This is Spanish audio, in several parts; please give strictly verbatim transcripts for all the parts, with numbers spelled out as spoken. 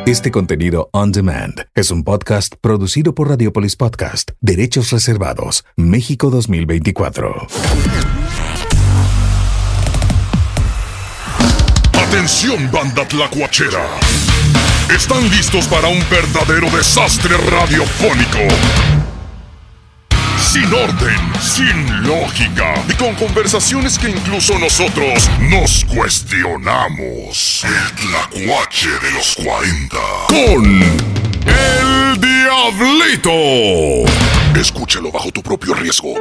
Este contenido on demand es un podcast producido por Radiopolis Podcast. Derechos reservados. México dos mil veinticuatro. Atención, banda tlacuachera. ¿Están listos para un verdadero desastre radiofónico? Sin orden, sin lógica y con conversaciones que incluso nosotros nos cuestionamos. El tlacuache de los cuarenta. Con El Diablito. Escúchelo bajo tu propio riesgo.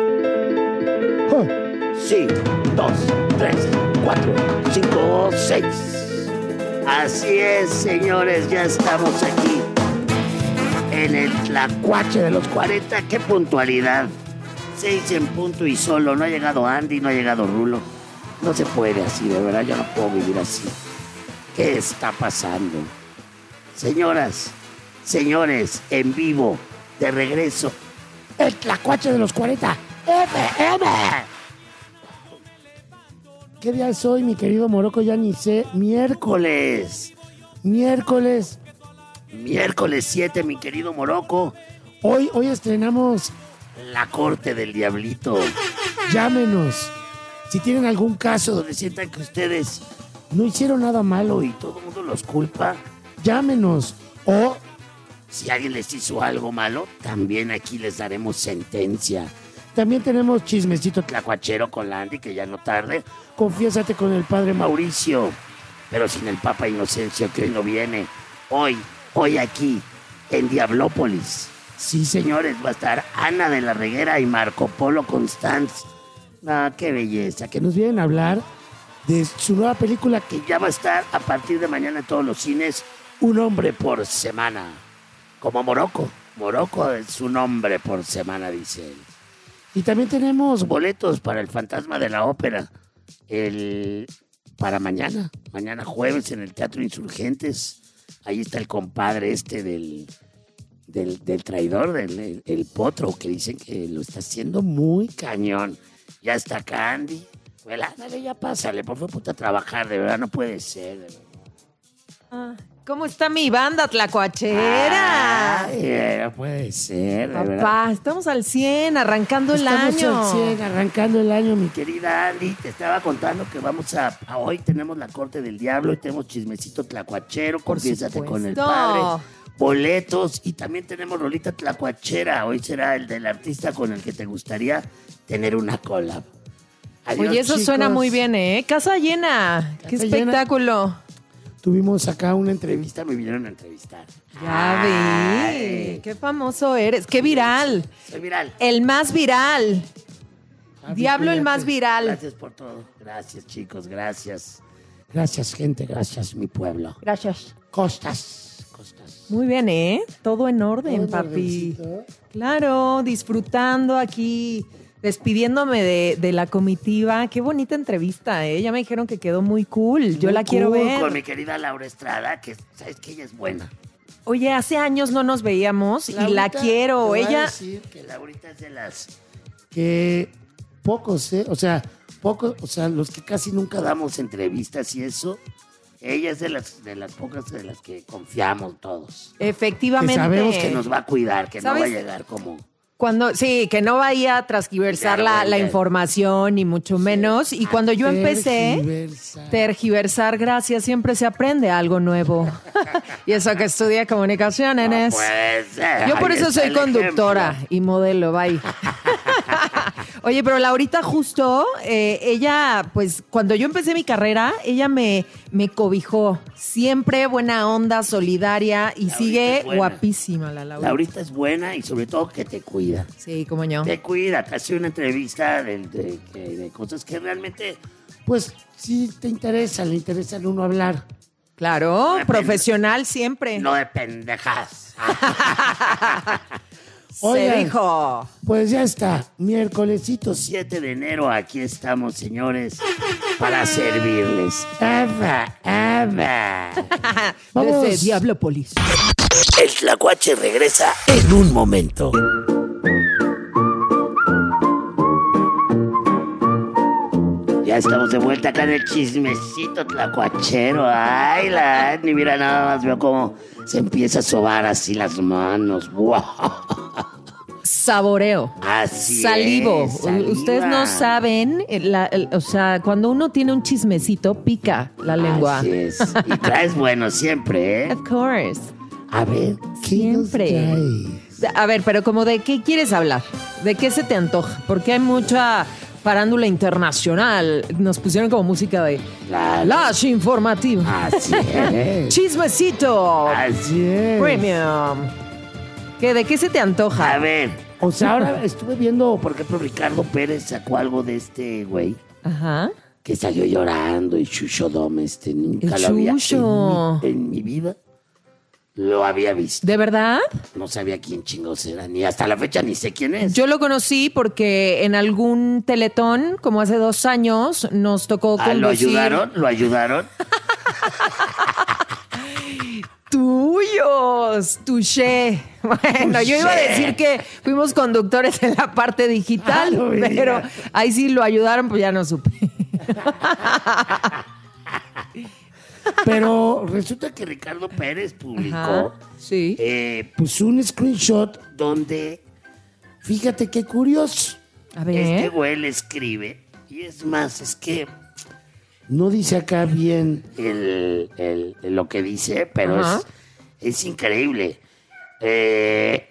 Sí, dos, tres, cuatro, cinco, seis. Así es, señores, ya estamos aquí en el tlacuache de los cuarenta. ¡Qué puntualidad! Seis en punto y solo. No ha llegado Andy, no ha llegado Rulo. No se puede así, de verdad, yo no puedo vivir así. ¿Qué está pasando? Señoras, señores, en vivo, de regreso, el tlacuache de los cuarenta. ¡M, M! ¿Qué día es hoy, mi querido Morocco? Ya ni sé. Miércoles. Miércoles. Miércoles siete, mi querido Morocco. Hoy, hoy estrenamos La Corte del Diablito. Llámenos. Si tienen algún caso donde sientan que ustedes no hicieron nada malo y todo el mundo los culpa, llámenos. O si alguien les hizo algo malo, también aquí les daremos sentencia. También tenemos chismecito tlacuachero con la Andy, que ya no tarde. Confiésate con el padre Mauricio, pero sin el Papa Inocencio, que hoy no viene. Hoy, hoy aquí, en Diablópolis. Sí, señores, va a estar Ana de la Reguera y Marco Polo Constanz. Ah, qué belleza, que nos vienen a hablar de su nueva película que ya va a estar a partir de mañana en todos los cines. Un hombre por semana. Como Morocco. Morocco es un hombre por semana, dice él. Y también tenemos boletos para el Fantasma de la Ópera. El, para mañana. Mañana jueves en el Teatro Insurgentes. Ahí está el compadre este del... Del, del traidor, del el, el potro, que dicen que lo está haciendo muy cañón. Ya está Candy. Pues ándale, ya pásale, por favor, puta, a trabajar, de verdad, no puede ser. De verdad. Ah, ¿cómo está mi banda tlacuachera? Ay, no puede ser, de Papá, verdad. estamos al cien, arrancando Estamos el año. al cien, arrancando el año, mi querida Andy. Te estaba contando que vamos a, a hoy tenemos La Corte del Diablo y tenemos chismecito tlacuachero, confiésate con el padre. Boletos y también tenemos rolita tlacuachera. Hoy será el del artista con el que te gustaría tener una collab. Adiós, Oye, eso chicos. suena muy bien, ¿eh? Casa llena. Casa Qué llena. espectáculo. Tuvimos acá una entrevista, me vinieron a entrevistar. Ya vi. Ay. Qué famoso eres. Qué viral. Soy viral. El más viral. Ah, Diablo, el cuídate. más viral. Gracias por todo. Gracias, chicos, gracias. Gracias, gente, gracias, mi pueblo. Gracias. Costas. Costas. Muy bien, ¿eh? Todo en orden, Todo en papi. ordencito. Claro, disfrutando aquí, despidiéndome de, de la comitiva. Qué bonita entrevista, ¿eh? Ya me dijeron que quedó muy cool. Yo Muy la quiero cool, ver. Con mi querida Laura Estrada, que sabes que ella es buena. Oye, hace años no nos veíamos y la Laurita, quiero. te voy a Ella. decir que Laurita es de las que pocos, ¿eh? O sea, pocos, o sea, los que casi nunca damos entrevistas y eso. Ella es de las de las pocas de las que confiamos todos. Efectivamente. Que sabemos que nos va a cuidar, que no ¿Sabes? va a llegar como... Cuando, sí, que no vaya a transgiversar la, la información, ni mucho menos. Y cuando yo empecé, Tergiversar. tergiversar, gracias, siempre se aprende algo nuevo. Y eso que estudia comunicaciones. No puede ser. Yo por Ahí eso está soy el conductora ejemplo. y modelo, bye. Oye, pero Laurita justo, eh, ella, pues cuando yo empecé mi carrera, ella me, me cobijó. Siempre buena onda, solidaria y Laurita sigue es buena. guapísima la Laurita. Laurita es buena y sobre todo que te cuida. Sí, como yo. Te cuida, te hace una entrevista de, de, de- de cosas que realmente, pues, sí te interesan, le interesan uno hablar. Claro, Depende. profesional siempre. No de pendejas. Se Oigan, dijo. Pues ya está, miércolesito siete de enero, aquí estamos, señores, para servirles. Eva, Eva. Vamos. Desde Diablópolis. El tlacuache regresa en un momento. Ya estamos de vuelta acá en el chismecito tlacuachero. Ay, la Edni, mira, nada más veo cómo se empieza a sobar así las manos. ¡Wow! Saboreo. Así Salivo. es, saliva. Ustedes no saben, la, el- o sea, cuando uno tiene un chismecito, pica la lengua. Así es. Y traes bueno siempre, ¿eh? Of course. A ver, ¿qué Siempre. nos traes? A ver, pero como de qué quieres hablar, de qué se te antoja, porque hay mucha farándula internacional. Nos pusieron como música de Claro. Lash Informativa. Así es. Chismecito Así es. Premium. ¿Qué, ¿De qué se te antoja? A ver, o sea, ahora estuve viendo, por ejemplo, Ricardo Pérez sacó algo de este güey Ajá. que salió llorando y Chucho Dome, este, nunca El lo había Chucho. en mi, en mi vida lo había visto. ¿De verdad? No sabía quién chingos era, ni hasta la fecha ni sé quién es. Yo lo conocí porque en algún teletón, como hace dos años, nos tocó Ah, ¿lo conducir. ayudaron? ¿Lo ayudaron? Tuyos, touché. Bueno, yo iba a Touché. decir que fuimos conductores en la parte digital, Ah, no me pero digas. ahí sí lo ayudaron, pues ya no supe. Pero resulta que Ricardo Pérez publicó Ajá, sí. eh, pues un screenshot donde, fíjate qué curioso. A ver. Este güey le escribe, y es más, es que no dice acá bien el, el- lo que dice, pero Ajá. es, es increíble. Eh,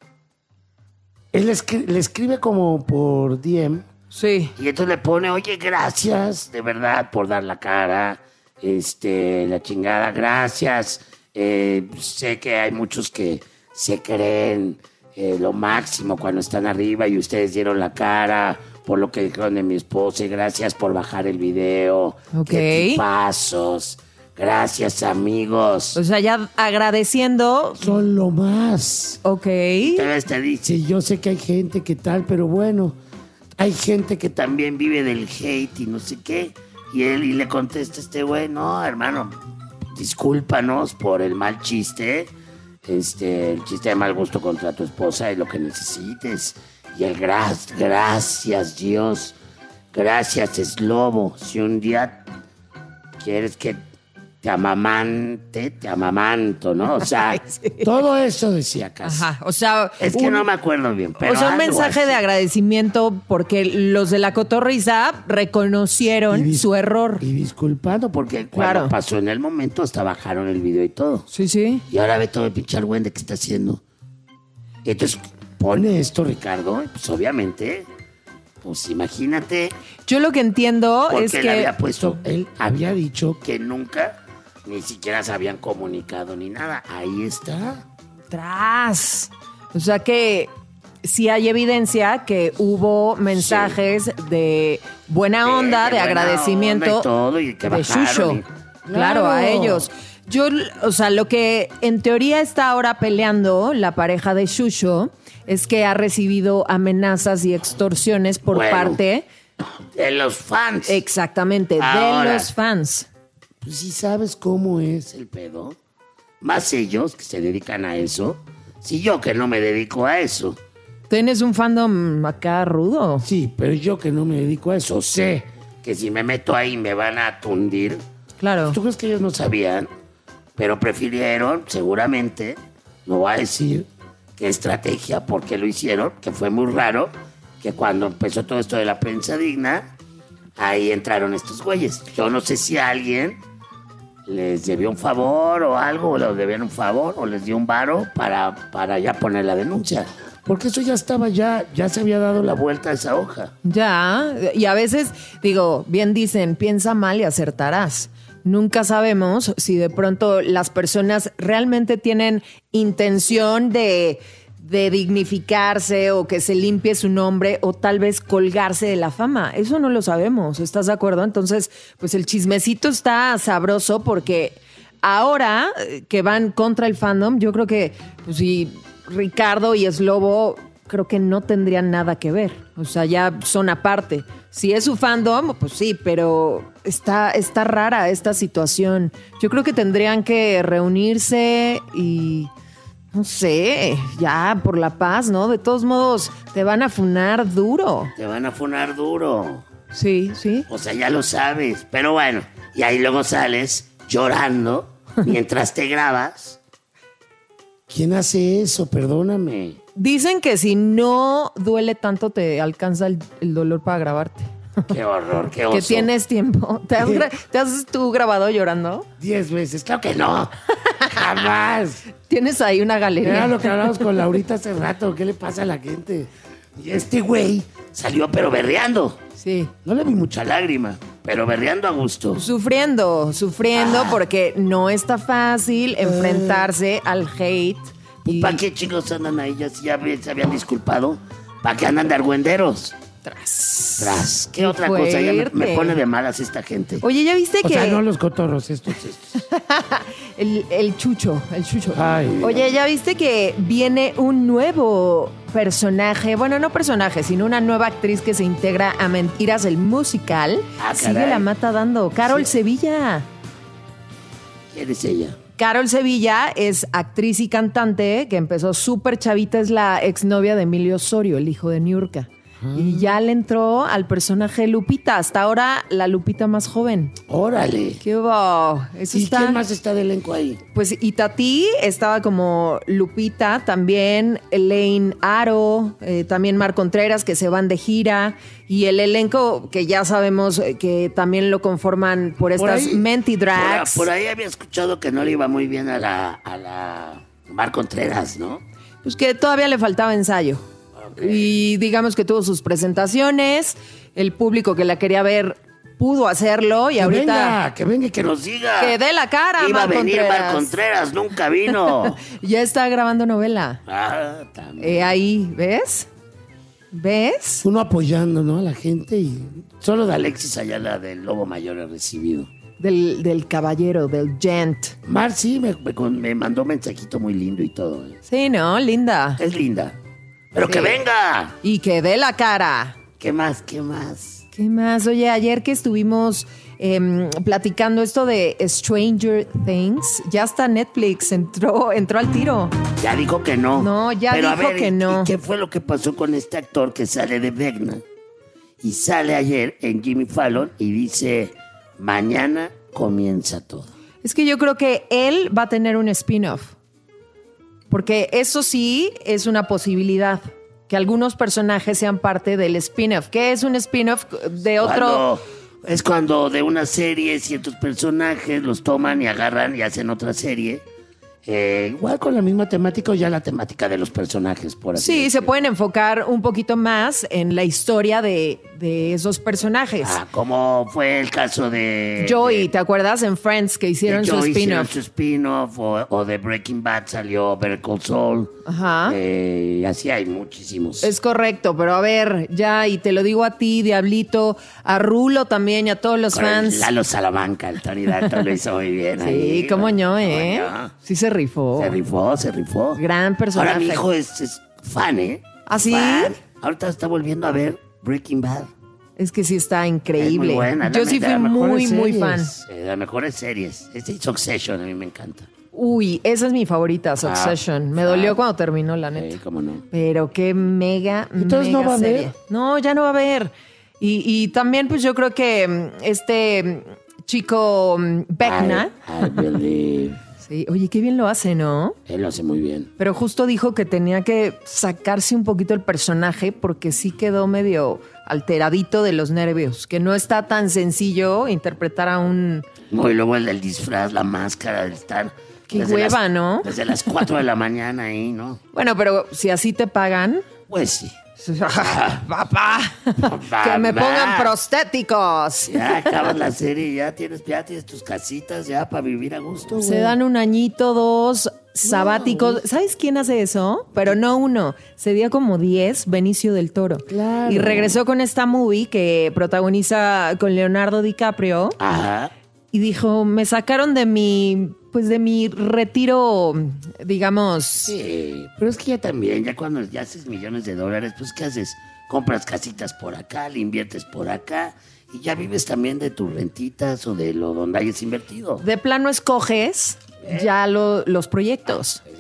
él le escri- le escribe como por D M, Sí. y entonces le pone, oye, gracias, de verdad, por dar la cara, este, la chingada, gracias. Eh, sé que hay muchos que se creen eh, lo máximo cuando están arriba y ustedes dieron la cara por lo que dijeron de mi esposa y gracias por bajar el video. Ok. Qué tipazos. Gracias, amigos. O sea, ya agradeciendo. Son lo más. Ok. Todavía te dice, yo sé que hay gente que tal, pero bueno, hay gente que también vive del hate y no sé qué. Y él y le contesta este güey, no, hermano, discúlpanos por el mal chiste, este, el chiste de mal gusto contra tu esposa es lo que necesites. Y el gra- gracias, Dios, gracias, es lobo. Si un día quieres que te amamante, te amamanto, ¿no? O sea, Ay, sí. todo eso decía casi. Ajá. O sea. Es que un- no me acuerdo bien, pero o sea, un algo mensaje así. de agradecimiento porque los de la cotorriza reconocieron Y dis- su error. Y disculpando, porque cuando Claro. pasó en el momento hasta bajaron el video y todo. Sí, sí. Y ahora ve todo el pinche argüende que está haciendo. Y entonces pone esto, Ricardo, y pues obviamente, pues imagínate, Yo lo que entiendo porque es él que. había puesto, él había dicho que nunca, ni siquiera se habían comunicado ni nada. Ahí está. Tras. O sea que sí hay evidencia que hubo mensajes de buena onda, de, buena agradecimiento onda y todo, y que de bajaron Shusho. y- Claro, Claro. a ellos. Yo, o sea, lo que en teoría está ahora peleando la pareja de Shusho es que ha recibido amenazas y extorsiones por Bueno. parte, De los fans. exactamente, Ahora. de los fans. Pues sí sabes cómo es el pedo. Más ellos que se dedican a eso. Si yo que no me dedico a eso. ¿Tienes un fandom acá rudo? Sí, pero yo que no me dedico a eso sé que si me meto ahí me van a tundir. Claro. ¿Tú crees que ellos no sabían? Pero prefirieron, seguramente, no voy a decir qué estrategia, por qué lo hicieron, que fue muy raro, que cuando empezó todo esto de la prensa digna, ahí entraron estos güeyes. Yo no sé si alguien les debió un favor o algo, o les debían un favor, o les dio un varo para, para ya poner la denuncia. Porque eso ya estaba, ya, ya se había dado la vuelta a esa hoja. Ya, y a veces, digo, bien dicen, piensa mal y acertarás. Nunca sabemos si de pronto las personas realmente tienen intención de, de dignificarse o que se limpie su nombre o tal vez colgarse de la fama. Eso no lo sabemos, ¿estás de acuerdo? Entonces, pues el chismecito está sabroso porque ahora eh, que van contra el fandom, yo creo que, pues sí, Ricardo y Slobo creo que no tendrían nada que ver. O sea, ya son aparte. Si es su fandom, pues sí, pero está, está rara esta situación. Yo creo que tendrían que reunirse y, no sé, ya por la paz, ¿no? De todos modos, te van a funar duro. Te van a funar duro. Sí, sí. O sea, ya lo sabes. Pero bueno, y ahí luego sales llorando mientras te grabas. ¿Quién hace eso? Perdóname. Dicen que si no duele tanto te alcanza el, el dolor para grabarte. Qué horror, qué oso. Que tienes tiempo. ¿Te has, gra- ¿Te has tú grabado llorando? Diez veces. Claro que no. Jamás. Tienes ahí una galería. Era lo que hablamos con Laurita hace rato. ¿Qué le pasa a la gente? Y este güey salió pero berreando. Sí. No le vi mucha lágrima, pero berreando a gusto. Sufriendo, sufriendo Ah. porque no está fácil enfrentarse al hate. Y ¿Para qué chicos andan ahí? Ya, ya se habían disculpado. ¿Para qué andan de argüenderos? tras. Tras. ¿Qué, Qué otra cosa? Ya me, fuerte. me pone de malas esta gente. Oye, ¿ya viste O que sea, no los cotorros, estos, estos. el, el chucho, el chucho? Ay, Dios. Oye, ¿ya viste que viene un nuevo personaje? Bueno, no personaje, sino una nueva actriz que se integra a Mentiras, el musical. Ah, Sigue caray. la mata dando. Carol Sí. Sevilla. ¿Quién es ella? Carol Sevilla es actriz y cantante que empezó súper chavita, es la exnovia de Emilio Osorio, el hijo de Niurka. Y ya le entró al personaje Lupita, hasta ahora la Lupita más joven. Órale. ¿Qué hubo? Eso ¿Y está. quién más está de elenco ahí? Pues Itatí estaba como Lupita, también Elaine Aro, eh, también Mar Contreras, que se van de gira, y el elenco que ya sabemos eh, que también lo conforman por estas ahí- Menti Por, Drags. por ahí había escuchado que no le iba muy bien a la, a la Mar Contreras, ¿no? Pues que todavía le faltaba ensayo. Y digamos que tuvo sus presentaciones, el público que la quería ver pudo hacerlo y que ahorita venga, que venga y que nos diga. que dé la cara, Iba a Mar venir Contreras. Mar Contreras, nunca vino. ya está grabando novela. Ah, también. Eh, ahí, ¿ves? ¿Ves? Uno apoyando, ¿no? A la gente y solo de Alexis Ayala del Lobo Mayor he recibido. Del, del caballero, del gent. Mar sí me, me, con- me mandó un mensajito muy lindo y todo. ¿eh? Sí, ¿no? Linda. Es linda. Pero Sí. que venga. Y que dé la cara. ¿Qué más? ¿Qué más? ¿Qué más? Oye, ayer que estuvimos em, platicando esto de Stranger Things, ya hasta Netflix entró, entró al tiro. Ya dijo que no. No, ya Pero, a dijo ver, que ¿y- no. ¿y qué fue lo que pasó con este actor que sale de Vecna? Y sale ayer en Jimmy Fallon y dice, mañana comienza todo. Es que yo creo que él va a tener un spin-off. Porque eso sí es una posibilidad. Que algunos personajes sean parte del spin-off. ¿Qué es un spin-off de otro? Cuando- es cuando de una serie ciertos personajes los toman y agarran y hacen otra serie. Eh, igual con la misma temática o ya la temática de los personajes, por así Sí, se decirlo. pueden enfocar un poquito más en la historia de, de esos personajes. Ah, como fue el caso de... Joey, de- ¿te acuerdas? En Friends que hicieron de su Joey hicieron spin-off. su spin-off, o, o de Breaking Bad salió Better Call Saul. Ajá. Eh, así hay muchísimos. Es correcto, pero a ver, ya, y te lo digo a ti, Diablito, a Rulo también y a todos los Con el fans. Lalo Salamanca, el Tony Dalton lo hizo muy bien. Sí, ahí, cómo ¿no? no, ¿eh? Cómo no. Sí se rifó. Se rifó, se rifó. Gran personaje. Ahora mi hijo es, es fan, ¿eh? ¿Ah, sí? Fan. Ahorita está volviendo a ver Breaking Bad. Es que sí está Es increíble. muy buena. Yo la- sí de fui las muy, mejores muy series. fan. Eh, de las mejores series. Este y Succession, a mí me encanta. Uy, esa es mi favorita, Succession. Me ah. dolió cuando terminó, la neta. Eh, ¿Cómo no? Pero qué mega, Entonces, mega ¿no va a serie. haber? No, ya no va a haber. Y, y también, pues yo creo que mm, este mm, chico mm, Vecna. I, I believe. Sí, oye, qué bien lo hace, ¿no? Él lo hace muy bien. Pero justo dijo que tenía que sacarse un poquito el personaje porque sí quedó medio alteradito de los nervios, que no está tan sencillo interpretar a un... No, y luego el del disfraz, la máscara, el estar. Qué desde hueva, las- ¿no? Desde las cuatro de la mañana ahí, ¿no? Bueno, pero si así te pagan... Pues sí. ¡Papá! ¡Que me pongan prostéticos! Ya acabas la serie, ya tienes, ya tienes tus casitas ya para vivir a gusto. Se güey. dan un añito, dos sabáticos. ¿Sabes quién hace eso? Pero no uno. Se dio como diez, Benicio del Toro. Claro. Y regresó con esta movie que protagoniza con Leonardo DiCaprio. Ajá. Y dijo, me sacaron de mi, pues de mi retiro, digamos. Sí, pero es que ya también, ya cuando ya haces millones de dólares, pues ¿qué haces? Compras casitas por acá, le inviertes por acá y ya vives también de tus rentitas o de lo donde hayas invertido. De plano escoges ya lo- los proyectos.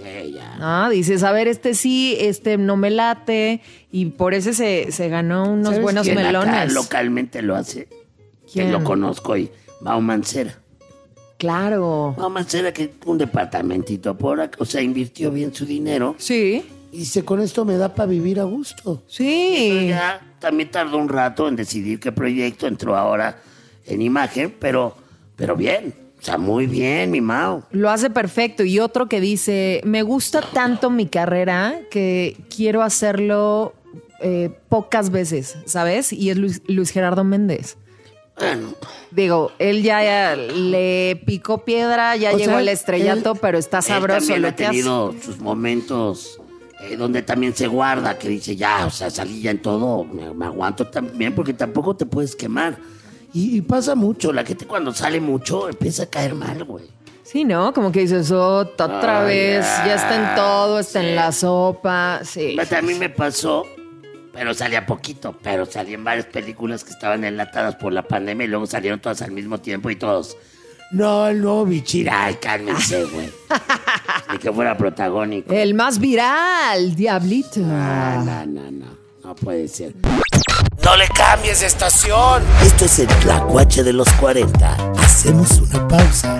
Sí, ya. Ah, dices, a ver, este sí, este no me late. Y por eso se, se ganó unos ¿Sabes buenos quién melones. acá localmente lo hace? ¿Quién? Que lo conozco y Mau Mancera. Claro. Mau Mancera que un departamentito por acá, o sea, invirtió bien su dinero. Sí. Y dice, con esto me da para vivir a gusto. Sí. Ya también tardó un rato en decidir qué proyecto entró ahora en imagen, pero, pero bien, o sea, muy bien, mi Mau. Lo hace perfecto. Y otro que dice, me gusta tanto mi carrera que quiero hacerlo eh, pocas veces, ¿sabes? Y es Luis, Luis Gerardo Méndez. Bueno, Digo, él ya, ya le picó piedra, ya O llegó sea, al estrellato, él- pero está él sabroso también lo ha que hace. tenido sus momentos eh, donde también se guarda, que dice, ya, o sea, salí ya en todo, me, me aguanto también porque tampoco te puedes quemar. Y, y pasa mucho, la gente cuando sale mucho empieza a caer mal, güey. Sí, ¿no? Como que dices, otra, otra Ah, vez, ya. ya está en todo, está Sí. en la sopa. Sí. A mí me pasó, pero salía poquito, pero salí en varias películas que estaban enlatadas por la pandemia y luego salieron todas al mismo tiempo y todos. No, el nuevo Bichira, ay, cálmense, güey. Ni que fuera protagónico. El más viral, Diablito. Ah, no, no, no, no puede ser. ¡No le cambies de estación! Esto es el Tlacuache de los cuarenta. Hacemos una pausa.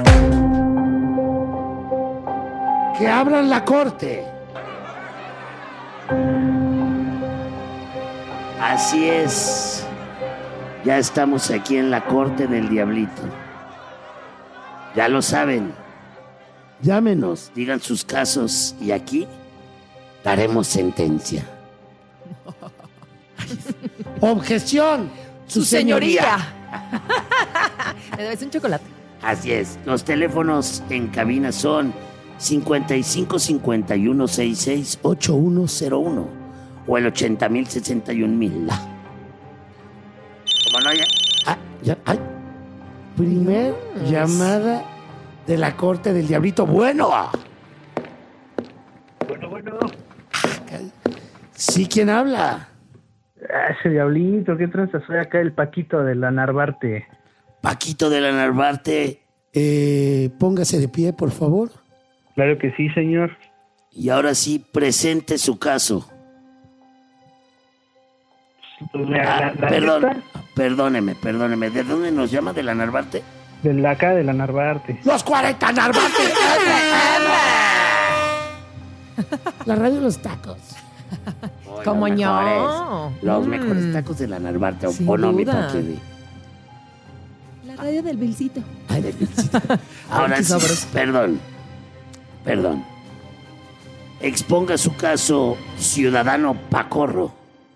Que abran la corte. Así es. Ya estamos aquí en la corte del Diablito. Ya lo saben. Llámenos, digan sus casos y aquí daremos sentencia. Objeción, Su señoría. Me debes un chocolate. Así es. Los teléfonos en cabina son cincuenta y cinco cincuenta y uno sesenta y seis ochenta y uno cero uno o el ochenta mil sesenta y un mil. Como no haya... Ah, ya, ay. Primer Dios. llamada de la corte del Diablito. Bueno. Bueno, bueno. Sí, ¿quién habla? Ah, ese Diablito, ¿qué tranza? Soy acá el Paquito de la Narvarte. Paquito de la Narvarte. Eh, póngase de pie, por favor. Claro que sí, señor. Y ahora sí, presente su caso. Pues, la- Ah, la- la perdón, neta, perdóneme, perdóneme. ¿De dónde nos llama? ¿De la Narvarte? De la acá de la Narvarte. ¡Los cuarenta Narvarte! La radio de los tacos. Uy, ¿Cómo los no? mejores, Los Mm. mejores tacos de la Narvarte. Sin ¿O no, mi duda. Paquete? La radio del Vilcito. Ay, de visita. Ahora qué sí, sabroso. perdón, perdón. Exponga su caso, ciudadano Pacorro.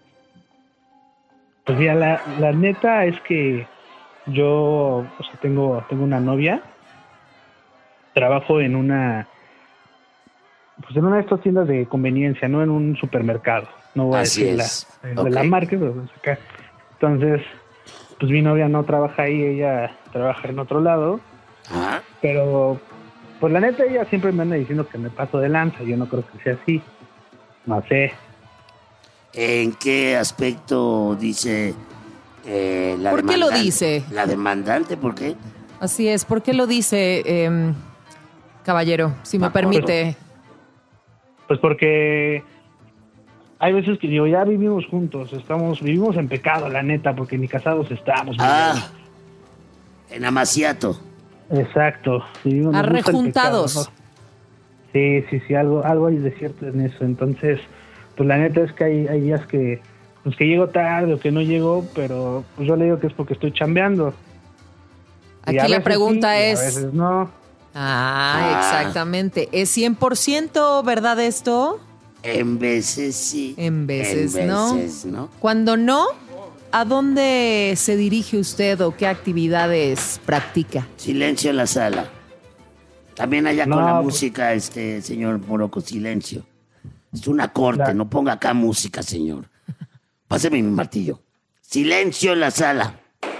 Pues ya, la, la neta es que yo, o sea, tengo, tengo una novia. Trabajo en una, pues en una de estas tiendas de conveniencia, no en un supermercado. No voy Así a decir es. la, de Ok. la marca, pero pues acá. Entonces, pues mi novia no trabaja ahí, ella trabaja en otro lado. Ah, Pero, pues la neta, ella siempre me anda diciendo que me paso de lanza. Yo no creo que sea así. No sé. ¿en qué aspecto dice eh, la ¿Por qué lo demandante? dice? La demandante, ¿por qué? Así es. ¿Por qué lo dice, eh, caballero? Si me Pacorro. permite. Pues porque hay veces que digo, ya vivimos juntos, estamos, vivimos en pecado, la neta, porque ni casados estamos. Ah, en Amaciato. Exacto. Vivimos, nos gusta el Arrejuntados. pecado, ¿no? Sí, sí, sí, algo, algo hay de cierto en eso. Entonces, pues la neta es que hay, hay días que, pues que llego tarde o que no llego, pero pues yo le digo que es porque estoy chambeando. Y Aquí a la veces pregunta sí, y es... a veces no. Ah, Ah. exactamente. ¿Es cien por ciento verdad esto? En veces sí. En veces, ¿no? En veces, ¿no? Cuando no, ¿a dónde se dirige usted o qué actividades practica? Silencio en la sala. También allá No, con la pues- música, este señor Morocco, silencio. Es una corte, La- no ponga acá música, señor. Páseme mi martillo. Silencio en la sala.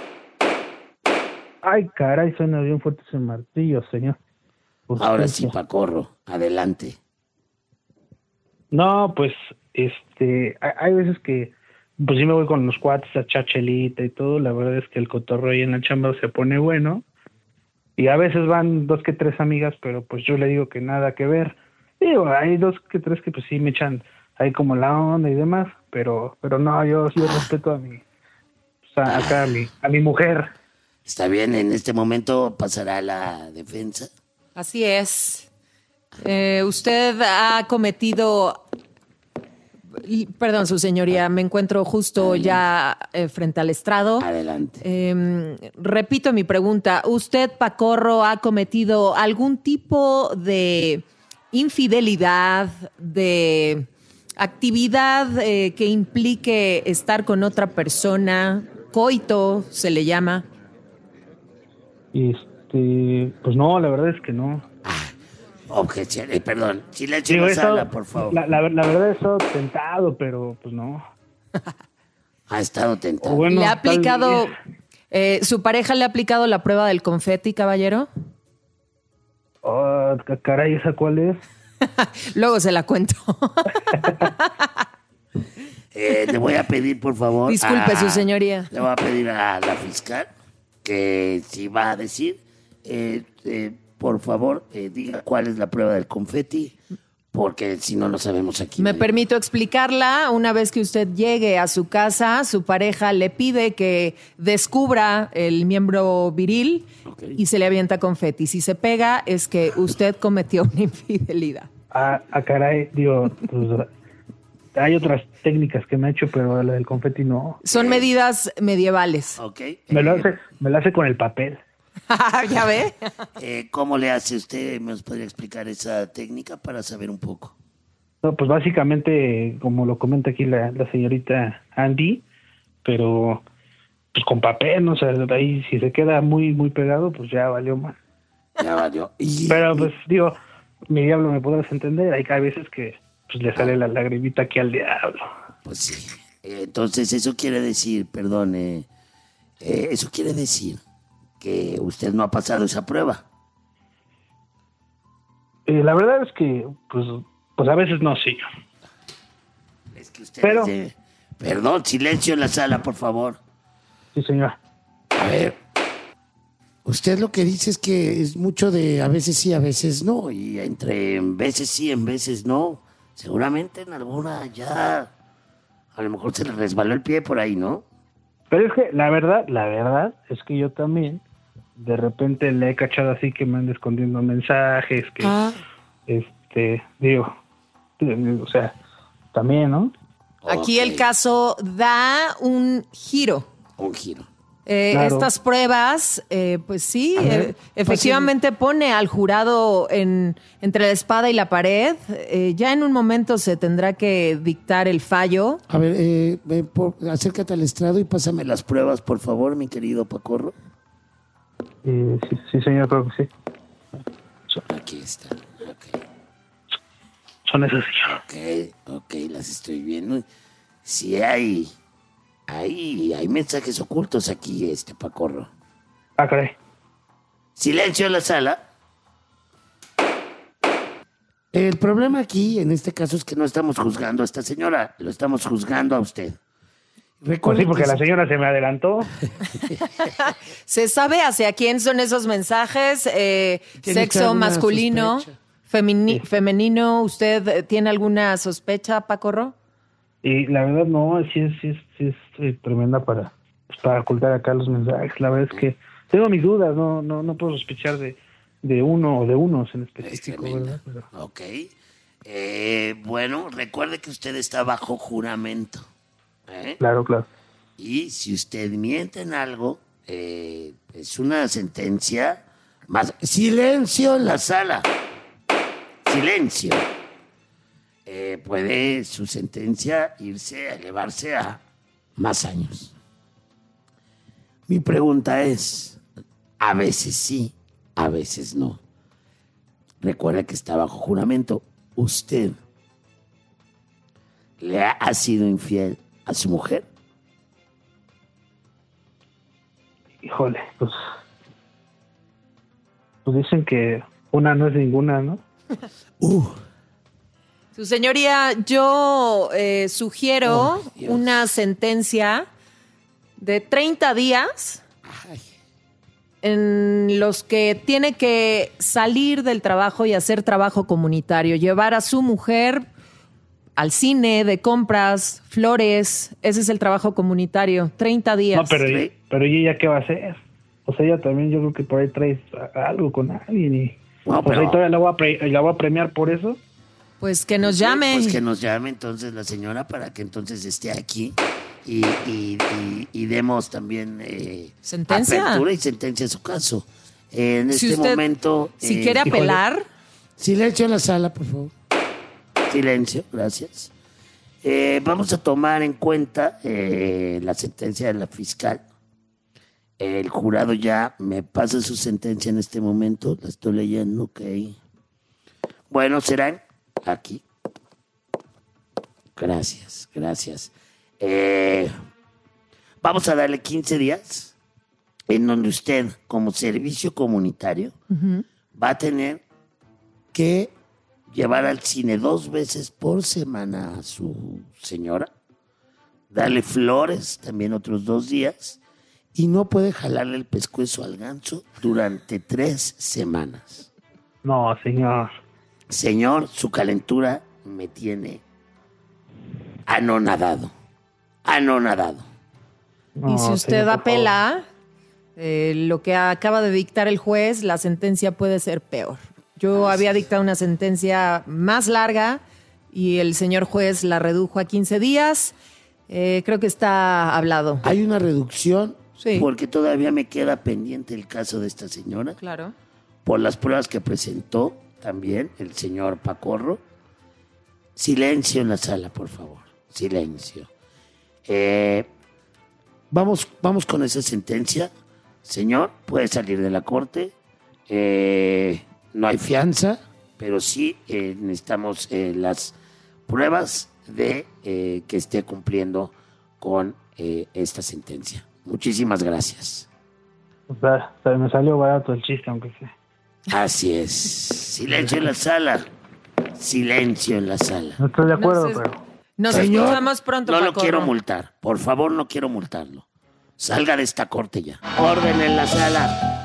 Ay, caray, suena bien fuerte ese martillo, señor. Ahora sí, Justicia. Pacorro, adelante. No, pues, este, hay, hay veces que, pues sí me voy con los cuates a chachelita y todo, la verdad es que el cotorreo ahí en la chamba se pone bueno, y a veces van dos que tres amigas, pero pues yo le digo que nada que ver, Digo, hay dos que tres que pues sí me echan ahí como la onda y demás, pero pero no, yo yo respeto a mi, o sea, acá a mi, a mi mujer. Está bien, en este momento pasará la defensa. Así es. Eh, usted ha cometido... Perdón, su señoría, me encuentro justo Adelante. ya eh, frente al estrado. Adelante. Eh, repito mi pregunta. ¿Usted, Pacorro, ha cometido algún tipo de infidelidad, de actividad eh, que implique estar con otra persona? Coito se le llama. Este, pues no, la verdad es que no. Objeción, eh, perdón, silencio en la sala, por favor. La, la, la verdad he estado tentado, pero pues no. Ha estado tentado. Bueno, ¿le ha aplicado, eh, su pareja le ha aplicado la prueba del confeti, caballero? Oh, caray, ¿esa cuál es? Luego se la cuento. eh, le voy a pedir, por favor. Disculpe, a, su señoría. Le voy a pedir a la fiscal que si va a decir, eh, eh, por favor, eh, diga cuál es la prueba del confeti, porque si no, no sabemos aquí. Me permito explicarla. Una vez que usted llegue a su casa, su pareja le pide que descubra el miembro viril okay. y se le avienta confeti. Si se pega, es que usted cometió una infidelidad. Ah, ah caray, digo, pues, hay otras técnicas que me ha hecho, pero la del confeti no. Son medidas medievales. Okay. Me lo hace, me lo hace con el papel. ¿Ya ve? Eh, ¿Cómo le hace usted? ¿Me podría explicar esa técnica para saber un poco? No, pues básicamente, como lo comenta aquí la, la señorita Andy, pero pues con papel, ¿no? O sea, ahí si se queda muy, muy pegado, pues ya valió más. Ya valió. Y, pero pues digo, mi diablo, me podrás entender, hay, hay veces que pues le sale la lagrimita aquí al diablo. Pues sí. Eh, entonces eso quiere decir, perdón, eh, eh, eso quiere decir que usted no ha pasado esa prueba. Eh, la verdad es que, pues, pues a veces no, sí. Es que usted... Pero... De... Perdón, silencio en la sala, por favor. Sí, señor. A ver, usted lo que dice es que es mucho de a veces sí, a veces no, y entre en veces sí, en veces no, seguramente en alguna ya, a lo mejor se le resbaló el pie por ahí, ¿no? Pero es que la verdad, la verdad es que yo también de repente le he cachado así que me anda escondiendo mensajes, que, ah. este, digo, o sea, también, ¿no? Aquí okay. El caso da un giro. Un giro. Eh, claro. Estas pruebas, eh, pues sí, eh, efectivamente pues sí. Pone al jurado en, entre la espada y la pared. Eh, ya en un momento se tendrá que dictar el fallo. A ver, eh, eh, por, acércate al estrado y pásame las pruebas, por favor, mi querido Pacorro. Eh, sí, sí, señor, creo que sí. Aquí están, ok. Son esas, señor. Ok, ok, las estoy viendo. Sí hay, hay, hay mensajes ocultos aquí, este Pacorro. Ah, caray. Silencio en la sala. El problema aquí, en este caso, es que no estamos juzgando a esta señora, lo estamos juzgando a usted. Pues sí, porque la señora se me adelantó. ¿Se sabe hacia quién son esos mensajes? Eh, ¿Sexo masculino, femini- sí. femenino? ¿Usted tiene alguna sospecha, Pacorro? Y la verdad no, sí es, sí es, sí es eh, tremenda para, pues, para ocultar acá los mensajes. La verdad es que tengo mis dudas, no, no, no puedo sospechar de, de uno o de unos en específico, ¿verdad? Pero... Ok. Eh, bueno, recuerde que usted está bajo juramento. ¿Eh? Claro, claro. Y si usted miente en algo, eh, es una sentencia más... ¡Silencio en la sala! ¡Silencio! Eh, puede su sentencia irse a elevarse a más años. Mi pregunta es, a veces sí, a veces no. Recuerda que está bajo juramento. ¿Usted le ha, ha sido infiel a su mujer? Híjole, pues, pues dicen que una no es ninguna, ¿no? Uh. Su señoría, yo eh, sugiero oh, una sentencia de treinta días. Ay. en los que tiene que salir del trabajo y hacer trabajo comunitario, llevar a su mujer al cine, de compras, flores. Ese es el trabajo comunitario, treinta días. No, pero, ella- pero ¿y ella qué va a hacer? O sea, ella también yo creo que por ahí trae algo con alguien y... No, o sea, pero- ¿y todavía la voy, a pre- la voy a premiar por eso? Pues que nos llame. Pues que nos llame entonces la señora para que entonces esté aquí y, y, y, y demos también eh, ¿Sentencia? apertura y sentencia a su caso. Eh, en Si este usted- momento... Si eh, quiere apelar, Silencio en la sala, por favor. Silencio, gracias. Eh, vamos a tomar en cuenta eh, la sentencia de la fiscal. El jurado ya me pasa su sentencia en este momento. La estoy leyendo, ok. Bueno, serán aquí. Gracias, gracias. Eh, vamos a darle quince días en donde usted, como servicio comunitario, va a tener que llevar al cine dos veces por semana a su señora, darle flores también otros dos días y no puede jalarle el pescuezo al ganso durante tres semanas. No, señor. Señor, su calentura me tiene anonadado, anonadado. No, y si usted señor, por apela, eh, lo que acaba de dictar el juez, la sentencia puede ser peor. Yo había dictado una sentencia más larga y el señor juez la redujo a quince días. Eh, creo que está hablado. Hay una reducción Sí. porque todavía me queda pendiente el caso de esta señora. Claro. Por las pruebas que presentó también el señor Pacorro. Silencio en la sala, por favor. Silencio. Eh, vamos, vamos con esa sentencia. Señor, puede salir de la corte. Eh, no hay fianza, pero sí eh, necesitamos eh, las pruebas de eh, que esté cumpliendo con eh, esta sentencia. Muchísimas gracias. O sea, o sea, me salió barato el chiste, aunque sea. Así es. Silencio en la sala. Silencio en la sala. No estoy de acuerdo, No sé- pero... Nos Señor, escuchamos pronto, No lo Pacorro. quiero multar. Por favor, no quiero multarlo. Salga de esta corte ya. Orden en la sala.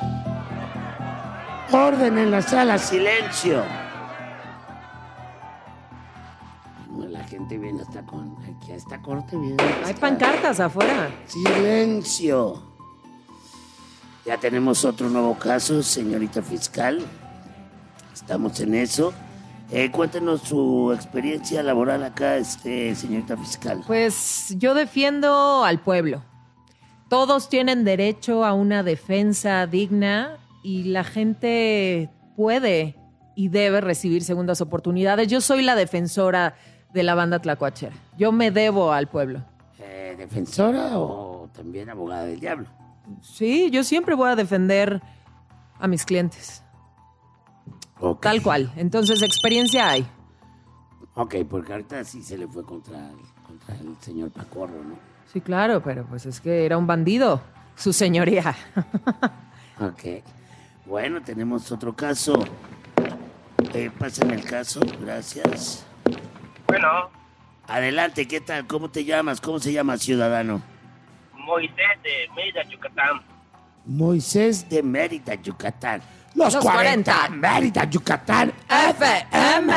Orden en la sala. Silencio. La gente viene hasta con... Aquí a esta corte viene. Hay hasta- pancartas afuera. Silencio. Ya tenemos otro nuevo caso, señorita fiscal. Estamos en eso. Eh, cuéntenos su experiencia laboral acá, este, señorita fiscal. Pues yo defiendo al pueblo. Todos tienen derecho a una defensa digna y la gente puede y debe recibir segundas oportunidades. Yo soy la defensora de la banda tlacuachera. Yo me debo al pueblo. Eh, ¿Defensora o también abogada del diablo? Sí, yo siempre voy a defender a mis clientes. Ok. Tal cual. Entonces, experiencia hay. Ok, porque ahorita sí se le fue contra el, contra el señor Pacorro, ¿no? Sí, claro, pero pues es que era un bandido, su señoría. Ok. Bueno, tenemos otro caso. Eh, pasen el caso, gracias. Bueno, Adelante, ¿qué tal? ¿Cómo te llamas? ¿Cómo se llama, ciudadano? Moisés de Mérida, Yucatán. Moisés de Mérida, Yucatán. Los, Los cuarenta, cuarenta. Mérida, Yucatán, F M.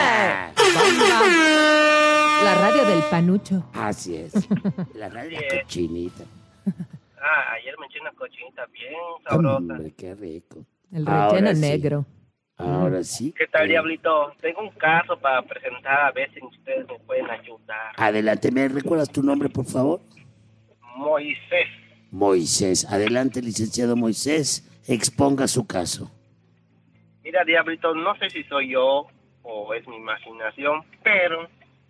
La radio del panucho. Así es. La radio Así la es. cochinita. Ah, ayer me eché una cochinita bien sabrosa. Hombre, qué rico. El Ahora relleno sí. negro. Ahora sí. ¿Qué tal, Eh, Diablito? Tengo un caso para presentar, a ver si ustedes me pueden ayudar. Adelante, ¿me recuerdas tu nombre, por favor? Moisés. Moisés. Adelante, licenciado Moisés. Exponga su caso. Mira, Diablito, no sé si soy yo o es mi imaginación, pero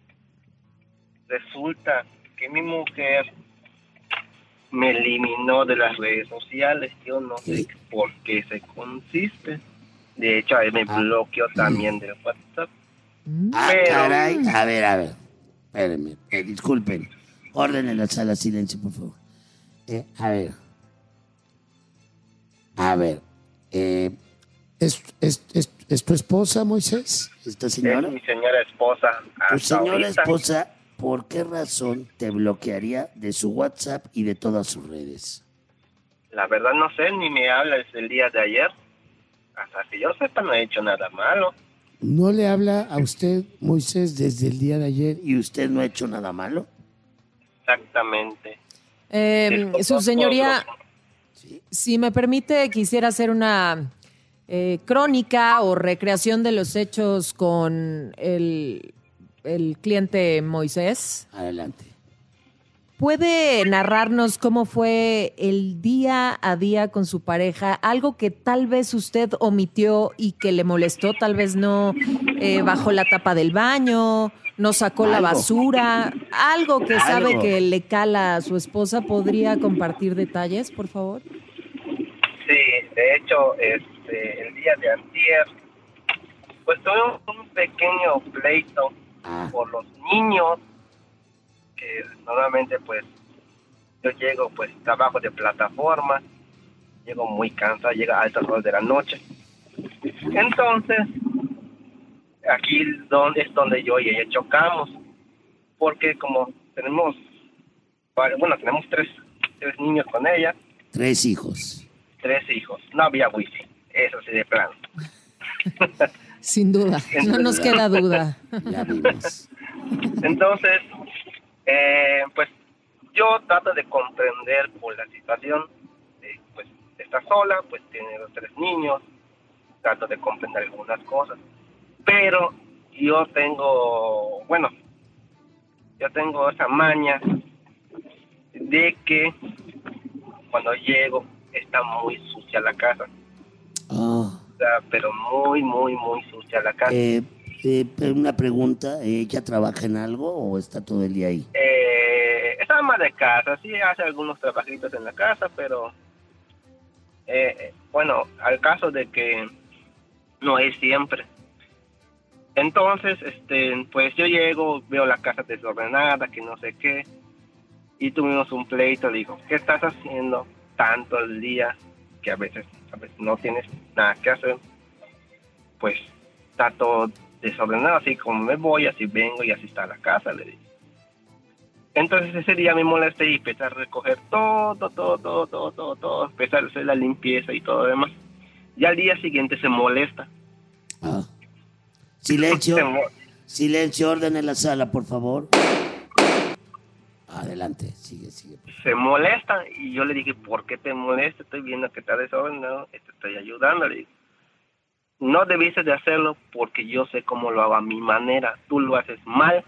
resulta que mi mujer me eliminó de las redes sociales. Yo no sé ¿Qué? por qué se consiste. De hecho, ahí me Ah. bloqueó también del WhatsApp. Ah, Pero- caray. A ver, a ver. Espérenme. eh, disculpen. Orden en la sala, silencio, por favor. Eh, a ver. A ver. Eh, ¿es, es, es, ¿Es tu esposa, Moisés? ¿Esta señora? Es mi señora esposa. Tu Hasta señora ahorita, esposa, ¿por qué razón te bloquearía de su WhatsApp y de todas sus redes? la verdad no sé, ni me habla desde el día de ayer. Hasta que yo sepa, no he hecho nada malo. ¿No le habla a usted, Moisés, desde el día de ayer y usted no ha hecho nada malo? Exactamente. Eh, su señoría, si me permite, quisiera hacer una eh, crónica o recreación de los hechos con el, el cliente Moisés. Adelante. ¿Puede narrarnos cómo fue el día a día con su pareja? Algo que tal vez usted omitió y que le molestó, tal vez no eh, bajó la tapa del baño, no sacó la Algo. basura, algo que sabe Algo. que le cala a su esposa. ¿Podría compartir detalles, por favor? Sí, de hecho, este, el día de antier, pues tuve un pequeño pleito Ah. por los niños, que normalmente pues yo llego, pues trabajo de plataforma, llego muy cansado, llega a altas horas de la noche. Entonces, aquí donde es donde yo y ella chocamos, porque como tenemos, bueno, tenemos tres, tres niños con ella, Tres hijos. tres hijos, no había wifi, eso sí de plano. Sin duda, no nos queda duda. Ya vimos. Entonces, eh, pues yo trato de comprender por la situación, de, pues está sola, pues tiene los tres niños, trato de comprender algunas cosas, pero yo tengo, bueno, yo tengo esa maña de que cuando llego está muy sucia la casa, Ah. o sea, pero muy, muy, muy sucia la casa. Eh, eh, pero una pregunta, ¿ella trabaja en algo o está todo el día ahí? Eh, es ama de casa, sí hace algunos trabajitos en la casa, pero eh, bueno, al caso de que no es siempre. Entonces, este, pues yo llego, veo la casa desordenada, que no sé qué, y tuvimos un pleito. Le digo, ¿qué estás haciendo tanto el día que a veces, a veces no tienes nada que hacer? Pues está todo desordenado, así como me voy, así vengo y así está la casa, le digo. Entonces ese día me molesté y empecé a recoger todo, todo, todo, todo, todo, todo, empecé a hacer la limpieza y todo lo demás. Y al día siguiente se molesta. Ah. Silencio. Se mo- Silencio, orden en la sala, por favor. Adelante, sigue, sigue. se molesta y yo le dije, ¿por qué te molesta? Estoy viendo que está desordenado, te estoy ayudando. Le dije, no debiste de hacerlo porque yo sé cómo lo hago a mi manera, tú lo haces mal.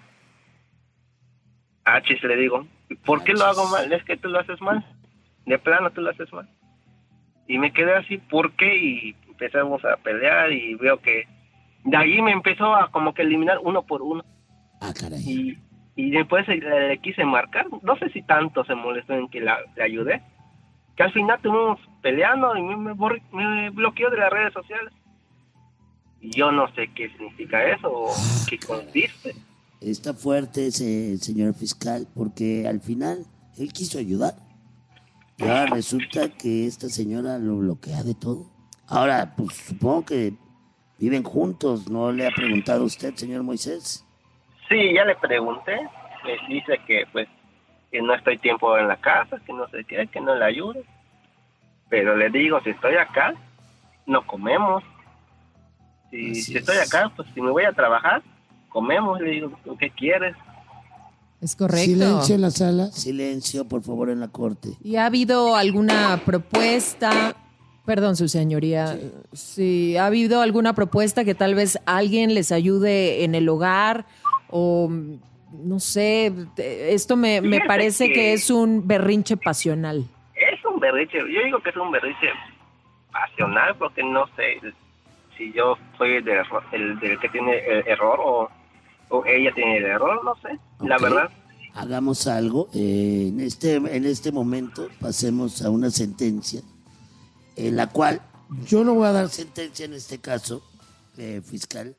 Achis, le digo, ¿por qué lo hago mal? Es que tú lo haces mal, de plano tú lo haces mal. Y me quedé así, ¿por qué? Y empezamos a pelear y veo que de ahí me empezó a como que eliminar uno por uno. Ah, caray. Y, y después le, le quise marcar, no sé si tanto se molestó en que la, le ayudé, que al final estuvimos peleando y me, me, borri- me bloqueó de las redes sociales. Y yo no sé qué significa eso o qué consiste. Está fuerte ese señor fiscal porque al final él quiso ayudar. Y ahora resulta que esta señora lo bloquea de todo. Ahora, pues supongo que viven juntos. ¿No le ha preguntado a usted, señor Moisés? Sí, ya le pregunté, me dice que pues que no estoy tiempo en la casa, que no sé qué, que no le ayude. Pero le digo, si estoy acá, no comemos. Si, Así si estoy es. acá, pues si me voy a trabajar, comemos. Le digo, ¿qué quieres? Es correcto. Silencio en la sala. Silencio, por favor, en la corte. ¿Y ha habido alguna propuesta? Perdón, su señoría. Sí. ¿Ha habido alguna propuesta que tal vez alguien les ayude en el hogar? O, no sé, esto me, me Fíjate parece que... que es un berrinche pasional. Es un berrinche, yo digo que es un berrinche pasional porque no sé si yo soy el, del error- el, del que tiene el error o, o ella tiene el error, no sé, la Ok. verdad. Hagamos algo. eh, en, este, en este momento pasemos a una sentencia en la cual yo no voy a dar sentencia en este caso, eh, fiscal.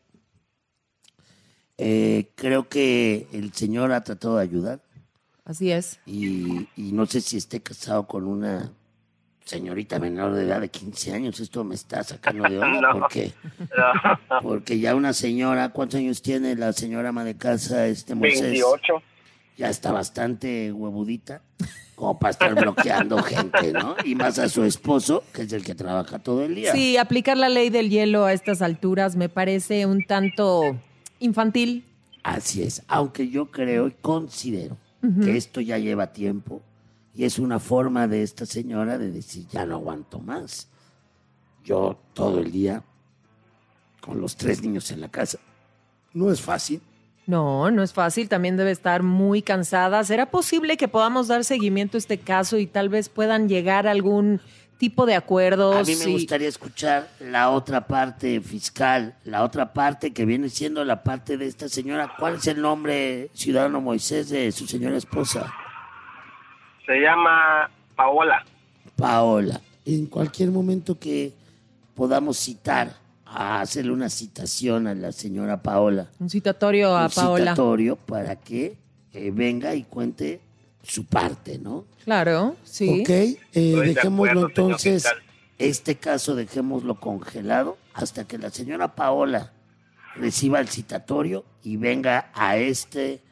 Eh, creo que el señor ha tratado de ayudar Así es. y, y no sé si esté casado con una señorita menor de edad de quince años. Esto me está sacando de onda No. porque, No, porque ya una señora, ¿cuántos años tiene la señora ama de casa, este Moisés? veintiocho. Ya está bastante huevudita, como para estar bloqueando gente, ¿no? Y más a su esposo, que es el que trabaja todo el día. Sí, aplicar la ley del hielo a estas alturas me parece un tanto infantil. Así es, aunque yo creo y considero uh-huh. que esto ya lleva tiempo y es una forma de esta señora de decir, ya no aguanto más. Yo todo el día con los tres niños en la casa. No es fácil. No, no es fácil. También debe estar muy cansada. ¿Será posible que podamos dar seguimiento a este caso y tal vez puedan llegar a algún tipo de acuerdos? A mí me y... gustaría escuchar la otra parte fiscal, la otra parte que viene siendo la parte de esta señora. ¿Cuál es el nombre, ciudadano Moisés, de su señora esposa? Se llama Paola. Paola. En cualquier momento que podamos citar, a hacerle una citación a la señora Paola. Un citatorio a Un Paola. Un citatorio para que eh, venga y cuente su parte, ¿no? Claro, sí. Ok, eh, de dejémoslo acuerdo, entonces, señor fiscal. este caso dejémoslo congelado hasta que la señora Paola reciba el citatorio y venga a este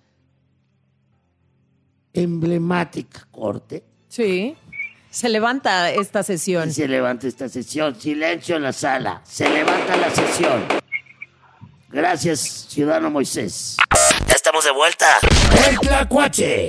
emblemática corte. Sí. Se levanta esta sesión. Y se levanta esta sesión. Silencio en la sala. Se levanta la sesión. Gracias, ciudadano Moisés. Ya estamos de vuelta. El Tlacuache.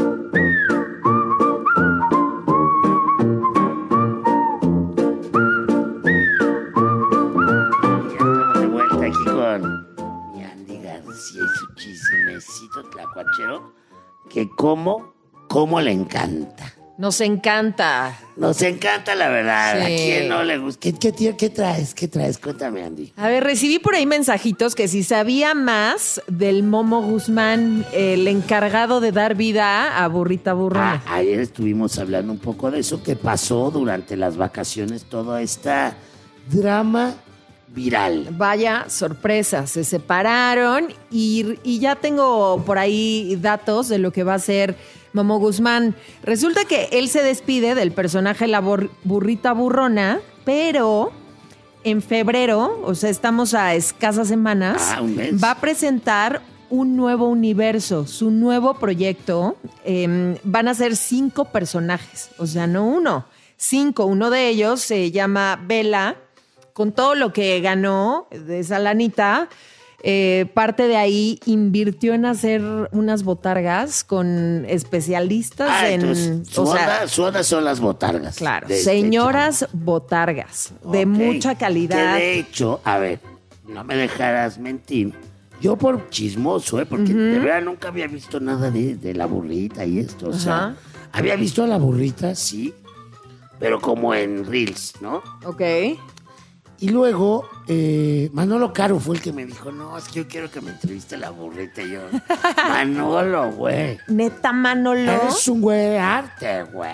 Aquí con mi Andy García y su chismecito tlacuachero, que como, como le encanta. Nos encanta. Nos encanta, la verdad. Sí. ¿A quién no le gusta? ¿Qué, qué, tío, ¿Qué traes? ¿Qué traes? Cuéntame, Andy. A ver, recibí por ahí mensajitos que si sabía más del Momo Guzmán, el encargado de dar vida a Burrita Burrona. Ah, ayer estuvimos hablando un poco de eso que pasó durante las vacaciones, toda esta drama viral. Vaya sorpresa, se separaron y, y ya tengo por ahí datos de lo que va a ser Momo Guzmán. Resulta que él se despide del personaje La Bur- Burrita Burrona, pero en febrero, o sea, estamos a escasas semanas, Ah, un mes. va a presentar un nuevo universo, su nuevo proyecto. Eh, van a ser cinco personajes, o sea, no uno, cinco. Uno de ellos se llama Bella. Con todo lo que ganó de esa lanita, eh, parte de ahí invirtió en hacer unas botargas con especialistas Ah, en... entonces, su, o sea, onda, su onda son las botargas. claro, de este señoras botargas, de Ok. mucha calidad. Que de hecho, a ver, no me dejarás mentir. Yo por chismoso, ¿eh? Porque de verdad nunca había visto nada de, de la burrita y esto. O sea, Ajá. había visto a la burrita, sí, pero como en Reels, ¿no? Ok. Y luego, eh, Manolo Caro fue el que me dijo, no, es que yo quiero que me entreviste la burrita. Y yo, Manolo, güey. Neta, Manolo. Eres un güey de arte, güey.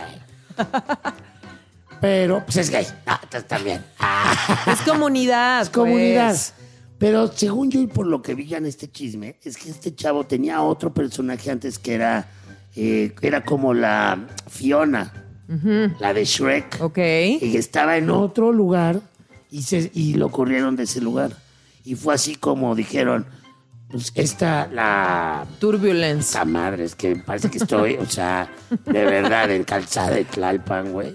Pero, pues es gay. Ah, entonces también. Ah, Es comunidad. es comunidad. pues. Pero según yo y por lo que vi ya en este chisme, es que este chavo tenía otro personaje antes que era, eh, era como la Fiona, la de Shrek. Ok. Y estaba en otro lugar y, se, y lo corrieron de ese lugar. Y fue así como dijeron, pues esta, la... Turbulence. Esta madre, es que parece que estoy, o sea, de verdad, en calzada de Tlalpan, güey.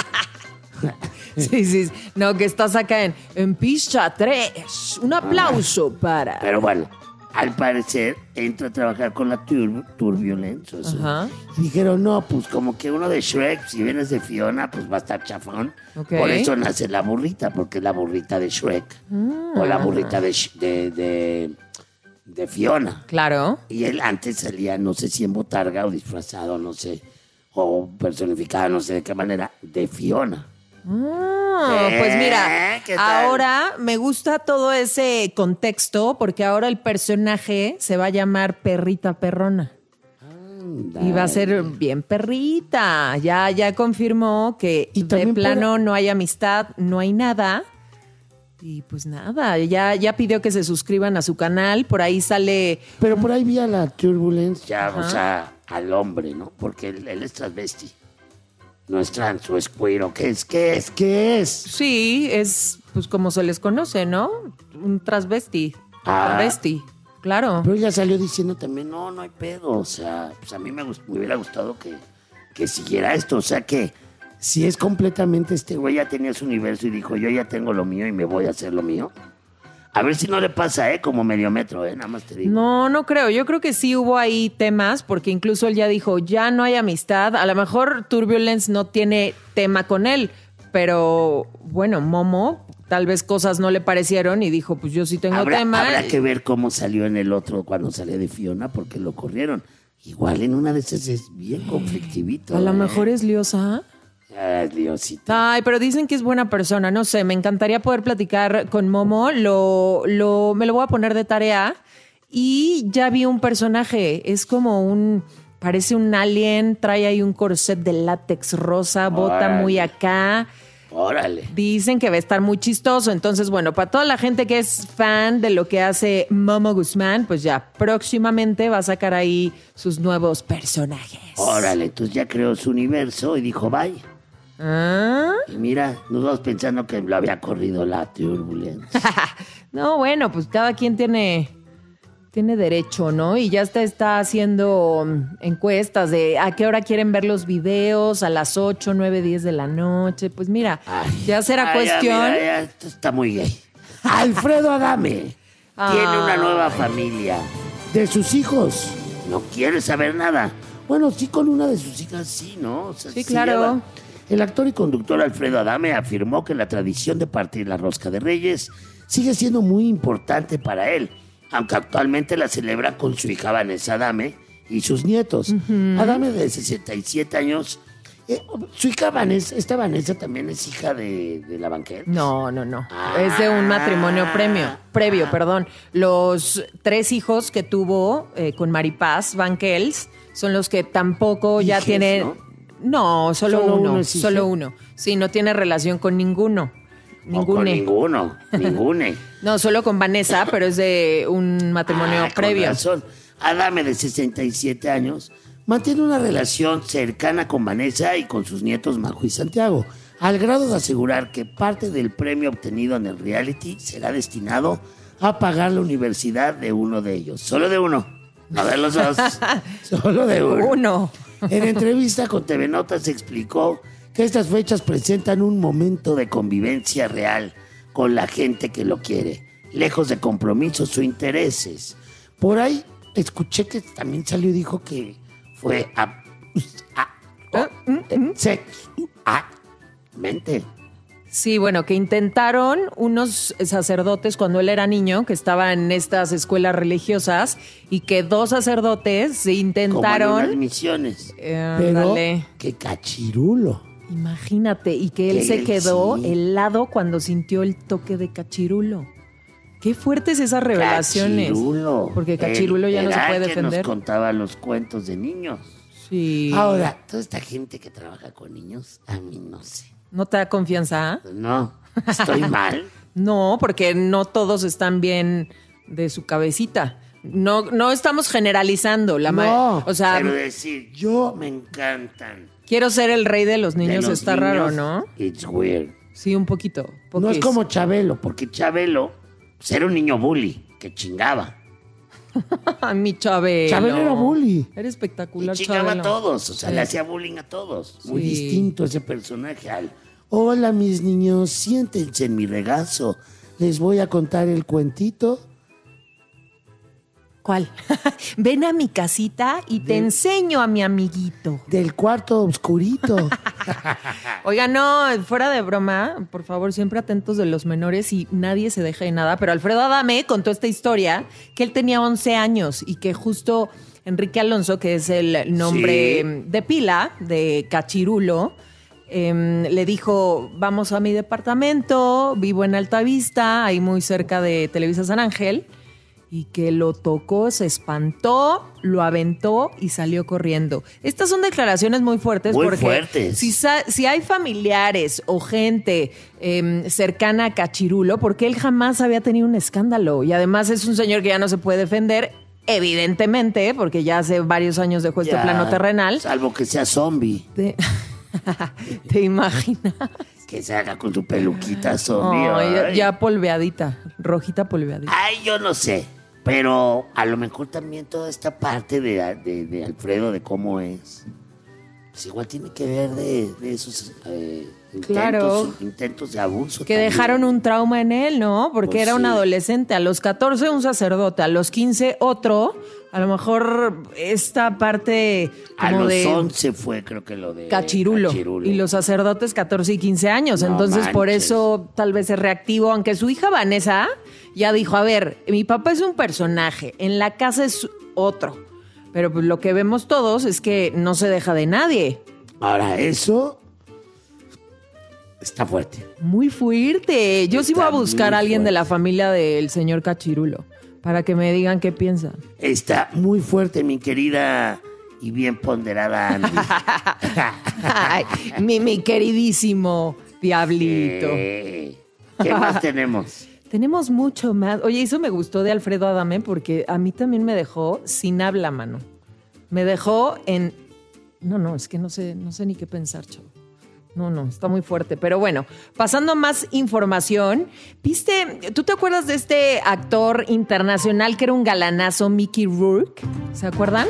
Sí, sí. No, que estás acá en, en pista tres. Un aplauso para... Pero bueno, al parecer entra a trabajar con la tur Turbulence. O sea, Ajá. y dijeron, no, pues como que uno de Shrek, si vienes de Fiona, pues va a estar chafón. Ok. Por eso nace la burrita, porque es la burrita de Shrek. O la burrita de, Sh- de, de, de Fiona. Claro. Y él antes salía, no sé si en botarga o disfrazado, no sé, o personificada, no sé de qué manera, de Fiona. Ah, pues mira, ¿Qué tal? ahora me gusta todo ese contexto porque ahora el personaje se va a llamar Perrita Perrona. Y va a ser bien perrita. Ya, ya confirmó que Y de también plano no hay amistad, no hay nada. Y pues nada, ya, ya pidió que se suscriban a su canal. Por ahí sale. Pero por ahí vi a la Turbulence, ya, Ajá. o sea, al hombre, ¿no? Porque él, él es transvesti. No es trans o es queer, ¿o qué es? ¿Qué es? ¿Qué es? Sí, es pues como se les conoce, ¿no? Un transvesti. Ah. Travesti, claro. Pero ella salió diciendo también, no, no hay pedo. O sea, pues a mí me, gust- me hubiera gustado que que siguiera esto. O sea que si es completamente este güey ya tenía su universo y dijo, yo ya tengo lo mío y me voy a hacer lo mío. A ver si no le pasa, ¿eh? Como medio metro, ¿eh? Nada más te digo. No, no creo. Yo creo que sí hubo ahí temas, porque incluso él ya dijo, ya no hay amistad. A lo mejor Turbulence no tiene tema con él, pero bueno, Momo, tal vez cosas no le parecieron y dijo, pues yo sí tengo habrá, tema. Habrá que ver cómo salió en el otro cuando salió de Fiona, porque lo corrieron. Igual en una de esas es bien conflictivito. A lo ¿eh? mejor es liosa. Ay, Diosito. Ay, pero dicen que es buena persona, no sé, me encantaría poder platicar con Momo, lo, lo, me lo voy a poner de tarea y ya vi un personaje, es como un, parece un alien, trae ahí un corset de látex rosa, bota Órale. muy acá, Órale. dicen que va a estar muy chistoso, entonces bueno, para toda la gente que es fan de lo que hace Momo Guzmán, pues ya próximamente va a sacar ahí sus nuevos personajes. Órale, entonces ya creó su universo y dijo, bye. ¿Ah? Y mira, nos vamos pensando que lo había corrido la Turbulence. No, bueno, pues cada quien tiene, tiene derecho, ¿no? Y ya está, está haciendo mm, encuestas de a qué hora quieren ver los videos, a las ocho, nueve, diez de la noche. Pues mira, Ay, ya será ay, cuestión. Ya, mira, ya, esto está muy gay. Alfredo Adame tiene una nueva familia. De sus hijos no quiere saber nada. Bueno, sí, con una de sus hijas sí, ¿no? O sea, Sí, se claro. lleva. El actor y conductor Alfredo Adame afirmó que la tradición de partir la rosca de Reyes sigue siendo muy importante para él, aunque actualmente la celebra con su hija Vanessa Adame y sus nietos. Uh-huh. Adame, de sesenta y siete años, eh, su hija Vanessa, esta Vanessa también es hija de, de la Banquet. No, no, no. Ah. Es de un matrimonio premio, previo, perdón. Los tres hijos que tuvo eh, con Maripaz Banquels son los que tampoco ya Hijes, tienen... ¿no? No, solo, Solo uno, uno es hijo. solo uno. Sí, no tiene relación con ninguno. No, con Ningune. ninguno, ningune. No, solo con Vanessa, pero es de un matrimonio Ah, con previo. razón. Adame, de sesenta y siete años, mantiene una relación cercana con Vanessa y con sus nietos Majo y Santiago, al grado de asegurar que parte del premio obtenido en el reality será destinado a pagar la universidad de uno de ellos. Solo de uno, no de los dos. Solo de uno. Uno. En entrevista con T V Notas explicó que estas fechas presentan un momento de convivencia real con la gente que lo quiere, lejos de compromisos o intereses. Por ahí escuché que también salió y dijo que fue a, a, a sexualmente. Sí, bueno, que intentaron unos sacerdotes cuando él era niño, que estaba en estas escuelas religiosas, y que dos sacerdotes se intentaron... Como en unas misiones. Eh, Pero dale. qué cachirulo. Imagínate, y que él Que se él quedó sí. helado cuando sintió el toque de cachirulo. Qué fuertes esas revelaciones. Cachirulo. Porque Cachirulo Él ya no se era puede el que defender. nos contaba los cuentos de niños. Sí. Ahora, toda esta gente que trabaja con niños, a mí no sé. ¿No te da confianza? ¿Ah? No, estoy mal. No, porque no todos están bien de su cabecita. No, no estamos generalizando. La ma- No, o sea, pero decir, yo me encantan. quiero ser el rey de los niños De los está niños, raro, ¿no? It's weird. Sí, un poquito. No es poquis. como Chabelo, porque Chabelo pues, era un niño bully que chingaba. Ay, mi Chabelo. Chabelo era bully. Era Y espectacular, chingaba Chabelo. a todos, o sea, Sí. le hacía bullying a todos. Muy Sí. distinto ese personaje al, hola mis niños, siéntense en mi regazo. Les voy a contar el cuentito. ¿Cuál? Ven a mi casita y te De- enseño a mi amiguito. Del cuarto oscurito. Oiga, no, fuera de broma, por favor, siempre atentos de los menores y nadie se deja de nada. Pero Alfredo Adame contó esta historia que él tenía once años y que justo Enrique Alonso, que es el nombre Sí. de pila de Cachirulo, eh, le dijo, vamos a mi departamento, vivo en Altavista, ahí muy cerca de Televisa San Ángel. Y que lo tocó, se espantó, lo aventó y salió corriendo. Estas son declaraciones muy fuertes Muy porque fuertes. Si, sa- si hay familiares o gente eh, cercana a Cachirulo, porque él jamás había tenido un escándalo. Y además es un señor que ya no se puede defender, evidentemente, porque ya hace varios años dejó este Ya, plano terrenal. Salvo que sea zombie. Te, ¿Te imaginas? Que se haga con su peluquita zombie. Ay, ya, ay. ya polveadita, rojita polveadita. Ay, yo no sé. Pero a lo mejor también toda esta parte de, de, de Alfredo, de cómo es. pues igual tiene que ver de, de esos eh, intentos, Claro. intentos de abuso. Que también. dejaron un trauma en él, ¿no? Porque Pues era un sí. adolescente. A los catorce un sacerdote, a los quince otro. A lo mejor esta parte A como los de once fue, creo que lo de cachirulo. Cachirulo. Y los sacerdotes catorce y quince años. No Entonces por manches. eso tal vez es reactivo. Aunque su hija Vanessa ya dijo, a ver, mi papá es un personaje, en la casa es otro. Pero pues lo que vemos todos es que no se deja de nadie. Ahora, eso está fuerte. Muy fuerte. Yo sí voy a Está buscar muy a alguien de fuerte. la familia del señor Cachirulo para que me digan qué piensan. Está muy fuerte, mi querida y bien ponderada Andy. Ay, mi, mi queridísimo Diablito. Eh, ¿Qué más tenemos? Tenemos mucho más. Oye, eso me gustó de Alfredo Adame porque a mí también me dejó sin habla, mano. Me dejó en... No, no, es que no sé, no sé ni qué pensar, chavo. No, no, está muy fuerte. Pero bueno, pasando a más información, ¿viste? ¿Tú te acuerdas de este actor internacional que era un galanazo, Mickey Rourke? ¿Se acuerdan?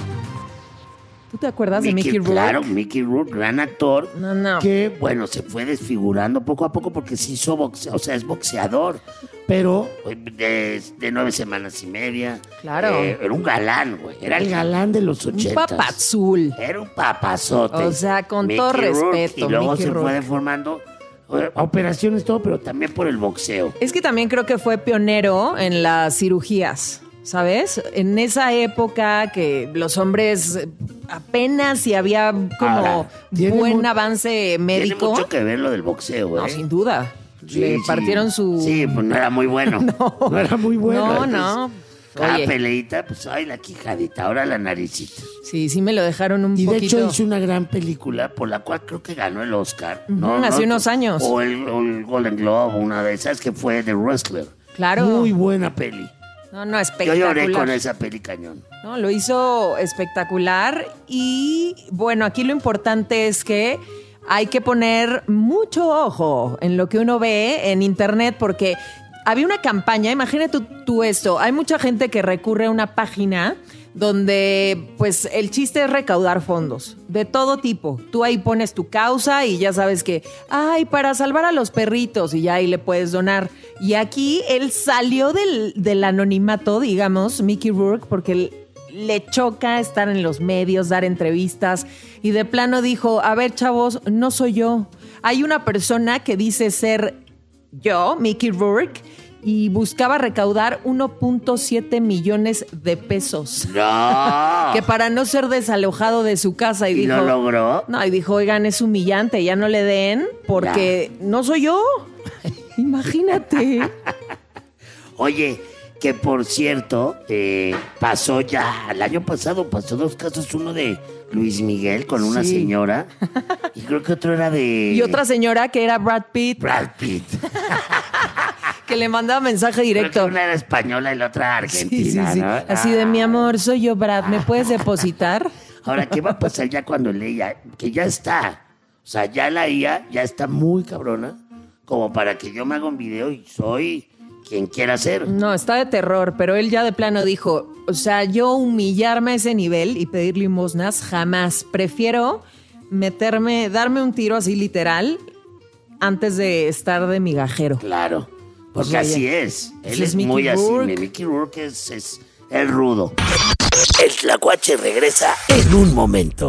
¿Tú te acuerdas de Mickey Rourke? Claro, Mickey Rourke, gran actor. No, no. Que, bueno, se fue desfigurando poco a poco porque se hizo boxeador, o sea, es boxeador. Pero de, de nueve semanas y media. Claro. eh, era un galán, güey. Era el galán de los Un ochentas. papazul. Era un papazote. O sea, con Mickey todo Rourke, respeto, Y luego Mickey se Rourke. fue deformando eh, operaciones, todo, pero también por el boxeo. Es que también creo que fue pionero en las cirugías, ¿sabes? En esa época que los hombres apenas si había como Ahora, tiene buen mu- avance médico. Tiene mucho que ver lo del boxeo, güey. No, sin duda. Sí, Le sí. partieron su... Sí, pues no era muy bueno. no, era muy bueno. No, Entonces, no. Cada Oye. peleita, pues, ay, la quijadita, ahora la naricita. Sí, sí me lo dejaron un Y de poquito... hecho hizo una gran película por la cual creo que ganó el Oscar. Ujú, hace unos años. O el, o el Golden Globe, una de esas que fue The Wrestler. Claro. Muy buena peli. No, no, Yo espectacular. lloré con esa peli cañón. No, lo hizo espectacular y bueno, aquí lo importante es que hay que poner mucho ojo en lo que uno ve en internet porque había una campaña, imagínate tú, tú esto, hay mucha gente que recurre a una página donde pues el chiste es recaudar fondos de todo tipo. Tú ahí pones tu causa y ya sabes que, ay, para salvar a los perritos y ya ahí le puedes donar. Y aquí él salió del, del anonimato, digamos, Mickey Rourke, porque él, le choca estar en los medios, dar entrevistas y de plano dijo, a ver chavos, no soy yo. Hay una persona que dice ser yo, Mickey Rourke, y buscaba recaudar uno punto siete millones de pesos. No. Que para no ser desalojado de su casa. Y, ¿Y dijo, lo logró? No, y dijo, oigan, es humillante, ya no le den porque no soy yo. Imagínate. Oye, que por cierto, eh, pasó ya, el año pasado pasó dos casos, uno de Luis Miguel con una Sí. señora y creo que otro era de... Y otra señora que era Brad Pitt, Brad Pitt. que le mandaba mensaje Creo que directo. una era española y la otra Sí, sí, argentina, sí. ¿no? Así de, Ah. mi amor, soy yo, Brad, ¿me puedes depositar? Ahora, ¿qué va a pasar ya cuando leía? Que ya está. O sea, ya la I A ya está muy cabrona como para que yo me haga un video y soy quien quiera ser. No, está de terror, pero él ya de plano dijo, o sea, yo humillarme a ese nivel y pedir limosnas, jamás. Prefiero meterme, darme un tiro así literal antes de estar de migajero. Claro, porque Pues así vaya. es. Él Ese es, es Mickey muy así. Rourke. Mi Mickey Rourke es, es el rudo. El Tlacuache regresa en un momento.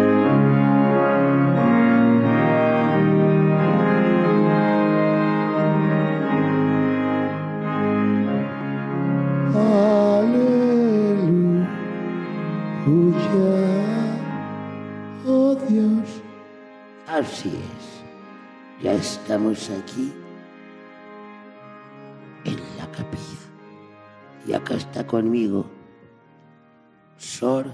Aleluya. Oh Dios. Así es. Ya estamos aquí en la capilla. Y acá está conmigo Sor.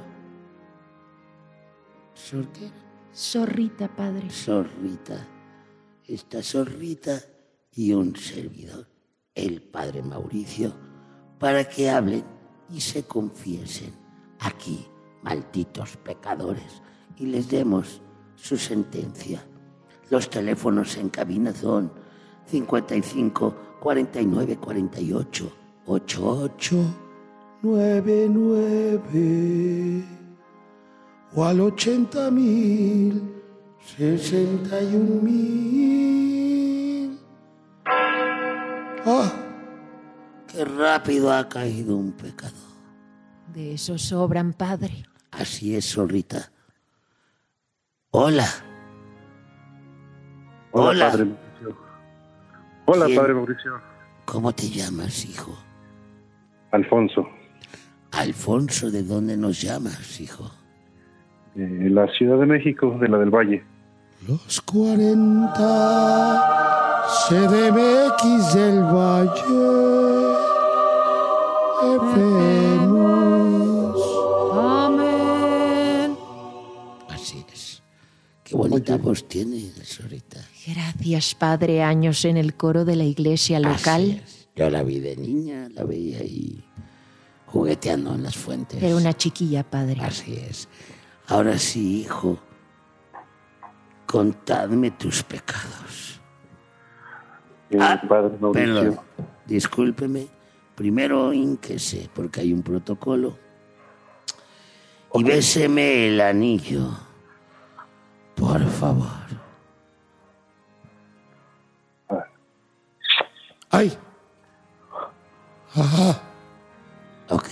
¿Sor qué? Zorrita, padre. Zorrita. Esta Zorrita y un servidor, el Padre Mauricio, para que hablen y se confiesen aquí, malditos pecadores, y les demos su sentencia. Los teléfonos en cabina son cincuenta y cinco, cuarenta y nueve, cuarenta y ocho, ochenta y ocho, noventa y nueve. o al ochenta mil, sesenta y un mil. ¡Ah! ¡Qué rápido ha caído un pecado! De eso sobran, padre. Así es, zorrita. Hola. Hola, Hola. padre Mauricio. Hola, ¿Quién? padre Mauricio. ¿Cómo te llamas, hijo? Alfonso, Alfonso, ¿de dónde nos llamas, hijo? eh, la Ciudad de México, de la del Valle. Los cuarenta C D M X del Valle. Vemos. Amén. Así es. Qué bonita voz tiene, zorrita. Gracias, padre. Años en el coro de la iglesia Así local. es. Yo la vi de niña, la veía ahí jugueteando en las fuentes. Era una chiquilla, padre. Así es. Ahora sí, hijo, contadme tus pecados. Eh, Ah, padre Mauricio. Perdón, discúlpeme. Primero ínquese, porque hay un protocolo. Y béseme el anillo. Por favor. ¡Ay! Ajá. Ok.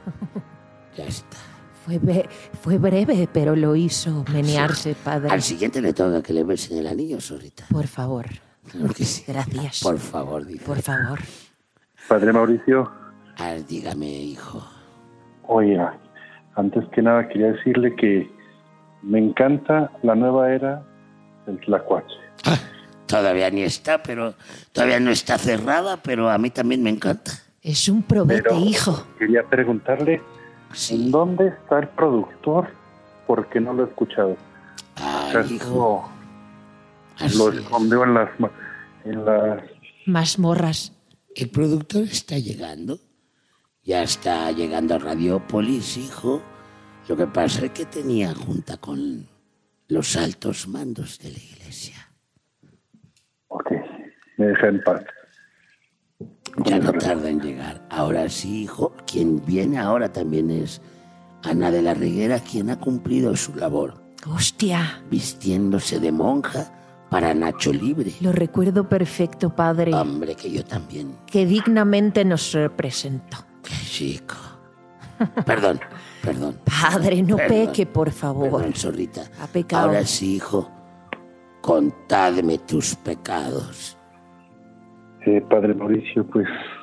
Ya está. Fue, be- fue breve, pero lo hizo menearse, padre. Al siguiente le toca que le besen el anillo, zorrita. Por favor. Claro que sí. Gracias. Por favor, dice. Por favor. Padre Mauricio, Ah, dígame, hijo. oiga, antes que nada quería decirle que me encanta la nueva era del Tlacuache. Todavía ni está, pero todavía no está cerrada, pero a mí también me encanta. Es un probete, Pero hijo. quería preguntarle, Sí. ¿en dónde está el productor? Porque no lo he escuchado. Ay, ¿Acaso hijo. Así lo es. escondió en las, ma- en las... Más morras. El productor está llegando. Ya está llegando a Radiopolis, hijo. Lo que pasa es que tenía junta con los altos mandos de la iglesia. Ok, me deja en paz. Ya no tarda en llegar. Ahora sí, hijo. Quien viene ahora también es Ana de la Reguera, quien ha cumplido su labor, Hostia. vistiéndose de monja para Nacho Libre. Lo recuerdo perfecto, padre. Hombre, que yo también. Que dignamente nos representó. Qué chico. Perdón, perdón. Padre, no Perdón. peque, por favor. Perdón, zorrita. Ha pecado. Ahora sí, hijo. Contadme tus pecados. Eh, Padre Mauricio, pues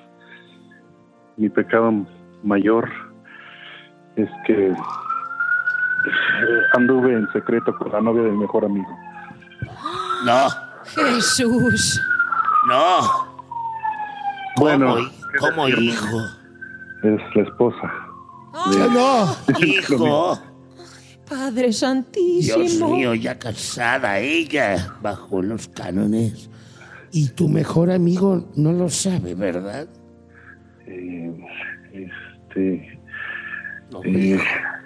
mi pecado mayor es que eh, anduve en secreto con la novia de mi mejor amigo. No, Jesús. no. ¿Cómo, Bueno, hi- cómo, ¿qué decir? hijo? Es la esposa. No, hijo. Padre Dios santísimo. mío, ya casada ella, bajo los cánones. Y tu mejor amigo no lo sabe, ¿verdad? Eh, este, No, eh, hijo.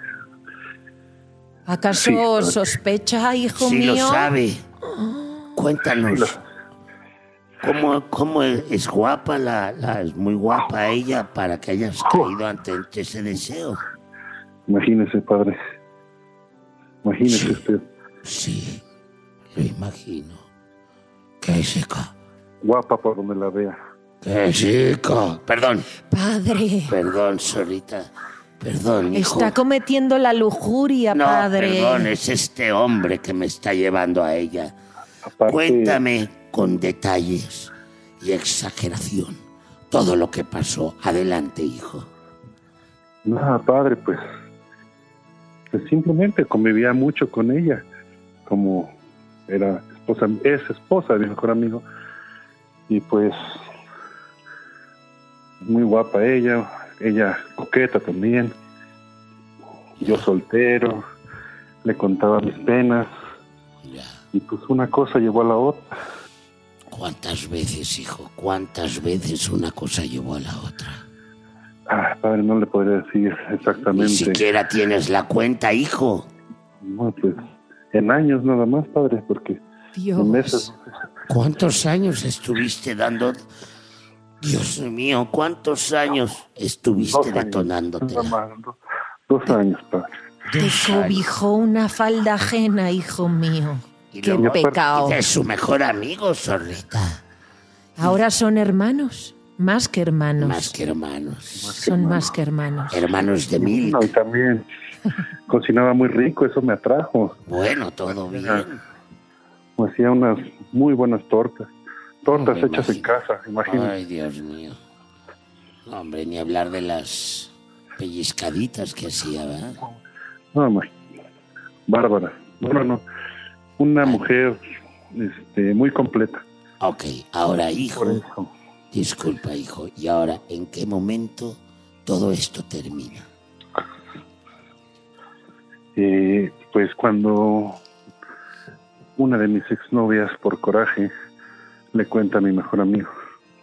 ¿Acaso Sí. sospecha, hijo Sí mío? lo sabe. Cuéntanos. ¿Cómo, cómo es, es guapa la, la es muy guapa ella para que hayas caído ante ese deseo? imagínese, padre. Imagínese Sí. usted. Sí, lo imagino. Qué chica, Guapa por donde la vea. qué chica. Perdón, Padre. perdón, Sorita. Perdón, hijo. Está cometiendo la lujuria, No, padre. perdón, es este hombre que me está llevando a ella. Aparte, Cuéntame con detalles y exageración todo lo que pasó. Adelante, hijo. nada, padre, pues, pues simplemente convivía mucho con ella, como era esposa, es esposa de mi mejor amigo, y pues muy guapa ella, ella coqueta también, yo soltero, le contaba mis penas, Ya. y pues una cosa llevó a la otra. ¿Cuántas veces, hijo? ¿Cuántas veces una cosa llevó a la otra? Ah, padre, no le podría decir Ni exactamente. siquiera tienes la cuenta, hijo. No, pues, en años nada más, padre, porque en meses. Dios. ¿Cuántos años estuviste dando? Dios mío, ¿cuántos años estuviste Dos años. detonándote? Nada más, dos, dos años, padre. Te cobijó una falda ajena, hijo mío. Qué pecado. Es su mejor amigo, zorrita. Ahora son hermanos, más que hermanos. Más que hermanos. Son más que hermanos. Hermanos de mil. No, y también cocinaba muy rico, eso me atrajo. Bueno, todo bien. Me hacía unas muy buenas tortas. Tortas No me hechas en imagino. casa, imagínate. Ay, Dios mío. No, hombre, ni hablar de las pellizcaditas que hacía, ¿verdad? No, imagínate. Bárbara. No, no, no. Una mujer este, muy completa. Ok, ahora, Por hijo, eso. disculpa, hijo, y ahora, ¿en qué momento todo esto termina? Eh, pues cuando una de mis exnovias, por coraje, le cuenta a mi mejor amigo.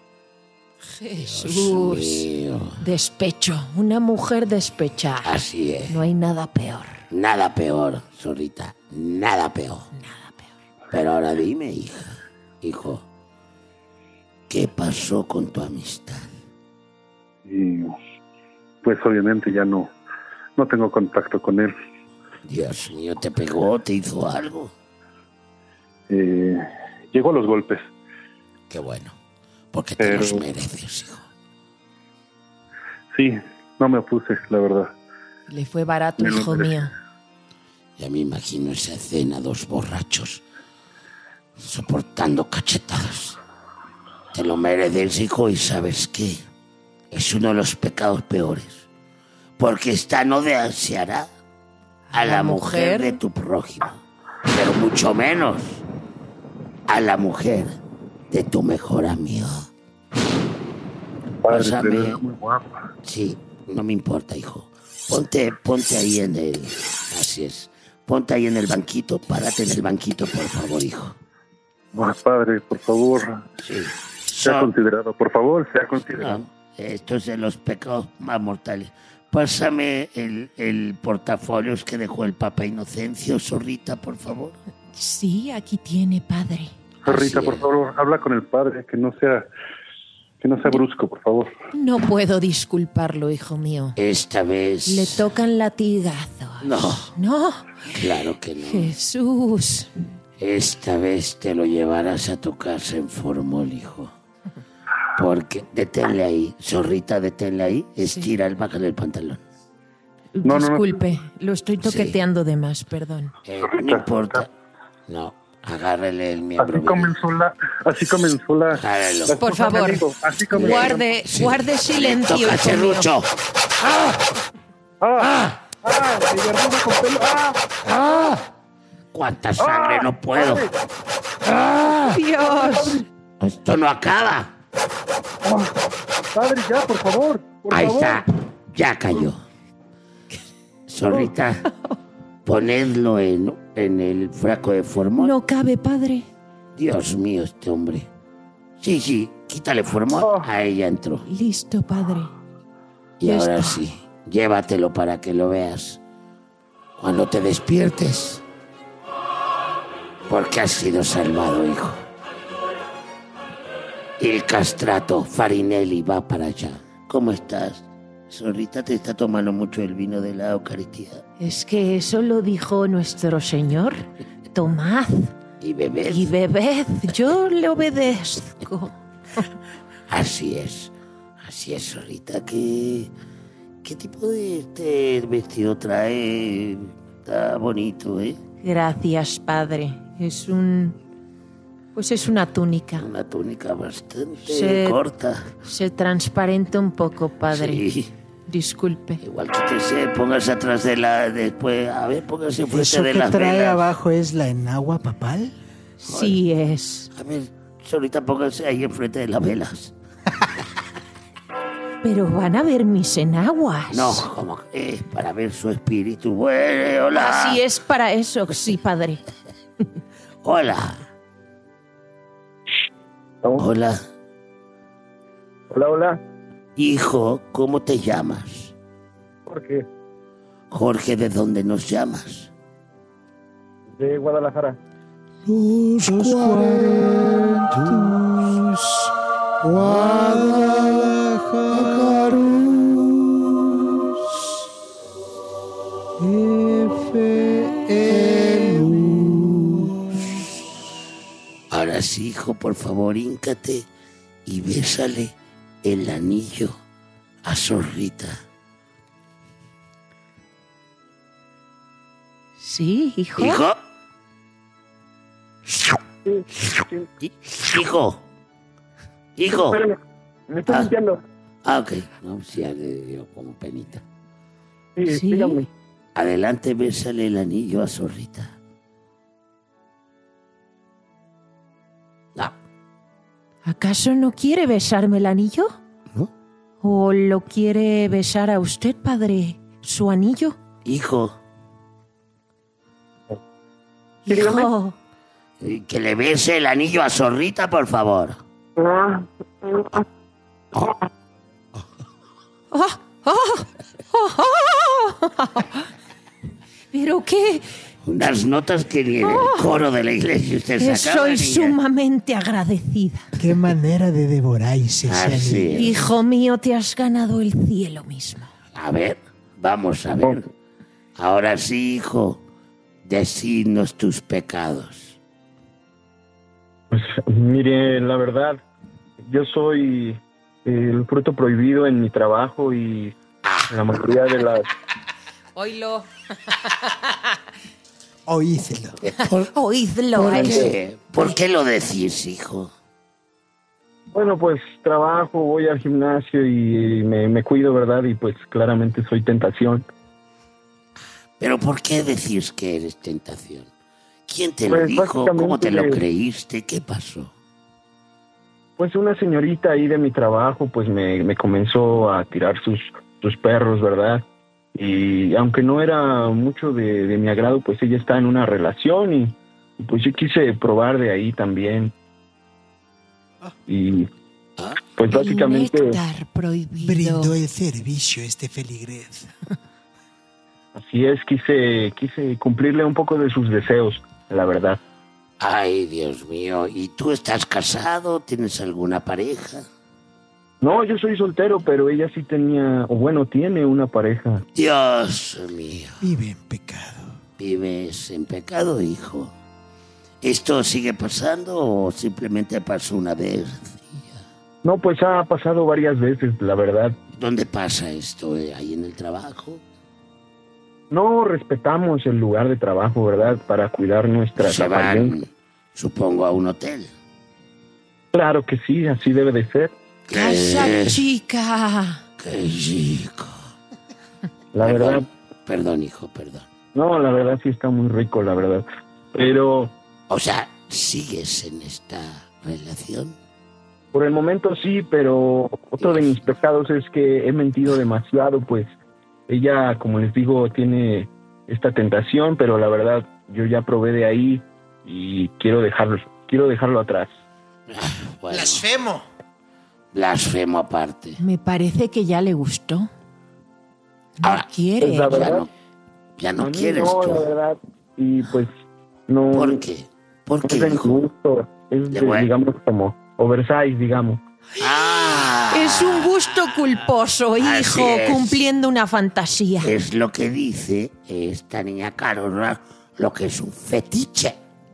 Jesús. Mío. Despecho, una mujer despechada. Así es. No hay nada peor. Nada peor, zorrita, nada peor. Nada peor. Pero ahora dime, hija, hijo, ¿qué pasó con tu amistad? Y pues obviamente ya no, no tengo contacto con él. Dios mío, ¿te pegó? ¿Te hizo algo? Eh, llegó a los golpes. Qué bueno, porque te Pero- los mereces, hijo. Sí, no me opuse, la verdad. Le fue barato, Me lo hijo merece. mío. Ya me imagino esa escena, dos borrachos, soportando cachetadas. Te lo mereces, hijo, y ¿sabes qué? Es uno de los pecados peores, porque esta no deseará a la mujer de tu prójimo, pero mucho menos a la mujer de tu mejor amigo. Padre, Pásame. pero es muy guapa. Sí, no me importa, hijo. Ponte, ponte ahí en el... Así es. Ponte ahí en el banquito, párate en el banquito, por favor, hijo. Ah, padre, por favor, Sí. sea So- considerado, por favor, sea considerado. no, esto es de los pecados más mortales. Pásame el, el portafolios que dejó el Papa Inocencio, zorrita, por favor. Sí, aquí tiene, padre. Rita, Así por es. favor, habla con el padre, que no sea, que no sea brusco, por favor. No puedo disculparlo, hijo mío. Esta vez... Le tocan latigazos. No, No, claro que no. Jesús. Esta vez te lo llevarás a tu casa en formol, hijo. Porque deténle ahí, zorrita, deténle ahí, estira el bájale el pantalón. No, no, no. Disculpe, lo estoy toqueteando de más, perdón. Eh, no importa. No, agárrale el miembro. Así comenzó la, así comenzó la, Agárralo. la Por esposa de mi favor, amigo, así comenzó. guarde, Sí. guarde silencio, Toca, hijo mío. serrucho. ¡Ah! ¡Ah! ¡Mi verdura con pelo! ¡Ah! ¿Cuánta sangre? No puedo. Dios. Esto no acaba. ¡Ah! Padre, ya, por favor, por Ahí favor. está. Ya cayó. Zorrita, ponedlo en, en el fraco de formol. No cabe, padre. Dios mío, este hombre. Sí, sí, quítale formol. Ahí ya entró. Listo, padre. Y Ya ahora está. sí, llévatelo para que lo veas cuando te despiertes. Porque has sido salvado, hijo. El castrato Farinelli va para allá. ¿Cómo estás? Zorrita, te está tomando mucho el vino de la Eucaristía. Es que eso lo dijo nuestro Señor. Tomad Y bebés. y bebed. Yo le obedezco. Así es. Así es, Zorrita. ¿Qué, qué tipo de este vestido trae? Está bonito, ¿eh? Gracias, padre. Es un... Pues es una túnica. Una túnica bastante Se- corta. Se transparenta un poco, padre. Sí. Disculpe. Igual quítese, póngase atrás de la... Después, a ver, póngase enfrente ¿Eso de que las trae velas. abajo es la enagua papal? Sí es. A ver, Zorrita, póngase ahí enfrente de las velas. Pero van a ver mis enaguas. No, como que es para ver su espíritu. Bueno, hola. Así es para eso, sí, padre. Hola. Hola. Hola, hola. Hijo, ¿cómo te llamas? ¿Por qué? Jorge, ¿de dónde nos llamas? De Guadalajara. Los cuarentos, Guadalajarus, Pues hijo, por favor, híncate y bésale el anillo a Zorrita. Sí, hijo. ¿Hijo? Sí, sí. Hijo. Hijo. Espérame, me estoy Ah. limpiando. Ah, ok. No, pues ya le dio como penita. Sí, Sí. dígame. Adelante, bésale el anillo a Zorrita. No. ¿Acaso no quiere besarme el anillo? ¿No? ¿O lo quiere besar a usted, padre? ¿Su anillo? Hijo, Sí, dígame. Hijo. eh, que le bese el anillo a Zorrita, por favor. Ah, ¡Ah! ¡Ah! ¡Ah! ¿Pero qué? Unas notas que ni en el coro de la iglesia usted sacaba, Estoy niña. sumamente agradecida. Qué manera de devoráis ese Así anillo. es. Hijo mío, te has ganado el cielo mismo. A ver, vamos a ver. Ahora sí, hijo, decidnos tus pecados. Pues mire, la verdad, yo soy el fruto prohibido en mi trabajo y la mayoría de las... Oílo. Oídlo. Oídlo. ¿Por Ay, qué, ¿Por qué lo decís, hijo? Bueno, pues trabajo, voy al gimnasio y me, me cuido, ¿verdad? Y pues claramente soy tentación. ¿Pero por qué decís que eres tentación? ¿Quién te Pues, lo dijo? ¿Cómo te lo básicamente- creíste? ¿Qué pasó? Pues una señorita ahí de mi trabajo pues me, me comenzó a tirar sus, sus perros, ¿verdad? Y aunque no era mucho de, de mi agrado, pues ella está en una relación y, y pues yo quise probar de ahí también. Y pues el básicamente néctar prohibido. Brindó el servicio este feligrés. así es, quise, quise cumplirle un poco de sus deseos, la verdad. Ay, Dios mío. ¿Y tú estás casado? ¿Tienes alguna pareja? No, yo soy soltero, pero ella sí tenía, o bueno, tiene una pareja. Dios mío. Vive en pecado. ¿Vives en pecado, hijo? ¿Esto sigue pasando o simplemente pasó una vez? No, pues ha pasado varias veces, la verdad. ¿Dónde pasa esto? eh? ¿Ahí en el trabajo? No respetamos el lugar de trabajo, ¿verdad? Para cuidar nuestras Se apariencias. van, supongo, a un hotel. Claro que sí, así debe de ser. Casa ¿Qué? chica. ¡Qué chico! La verdad, Perdón, perdón, hijo, perdón. no, la verdad sí está muy rico, la verdad. Pero O sea, ¿sigues en esta relación? por el momento sí, pero otro de mis pecados es que he mentido demasiado, pues ella, como les digo, tiene esta tentación, pero la verdad yo ya probé de ahí y quiero dejarlo, quiero dejarlo atrás. Bueno, Blasfemo. blasfemo aparte. Me parece que ya le gustó. No Ahora, quiere. pues la Ya verdad, no, ya A no mí quieres no, tú. la verdad, y pues no, ¿Por qué? ¿Por no qué, es de mi hijo? gusto, es De de, bueno. digamos como oversize, digamos. ¡Ah! Es un gusto culposo, Así hijo, es. cumpliendo una fantasía. Es lo que dice esta niña Carol, lo que es un fetiche.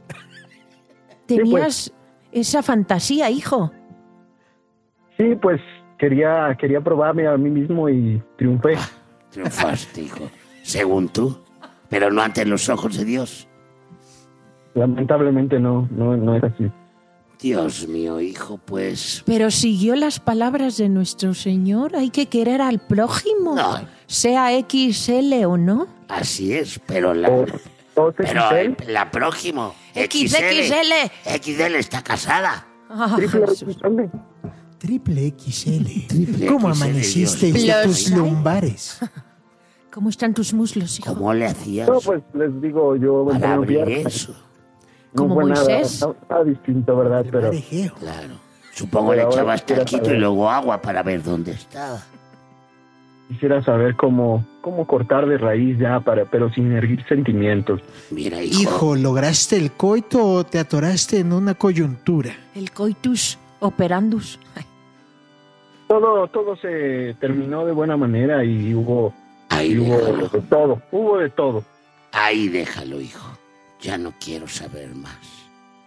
Tenías esa fantasía, hijo. Sí, pues quería quería probarme a mí mismo y triunfé. Triunfaste, hijo. Según tú. Pero no ante los ojos de Dios. Lamentablemente no, no, no es así. Dios mío, hijo, pues... Pero siguió las palabras de nuestro Señor. Hay que querer al prójimo, No. sea equis ele o no. Así es, pero la... O, o Pero X L, la próximo. Equis ele. X L está casada. Ah, triple Jesús. X L. Triple equis ele. Triple ¿Cómo X L, amanecisteis Dios. de tus Plus lumbares? ¿Cómo están tus muslos, hijo? ¿Cómo le hacías No, pues les digo, yo para entreno abrir piernas. eso? No Como fue nada, Moisés. no- nada distinto, ¿verdad? El Pero mar Egeo. Claro. Supongo Pero le ahora echabas quisiera taquito y saber. luego agua para ver dónde estaba. quisiera saber cómo, cómo cortar de raíz ya, para, pero sin erguir sentimientos. Mira, hijo. Hijo, ¿lograste el coito o te atoraste en una coyuntura? El coitus operandus. Ay, Todo, todo se terminó de buena manera y hubo, Ahí y hubo déjalo. de todo, hubo de todo. Ahí déjalo, hijo. Ya no quiero saber más.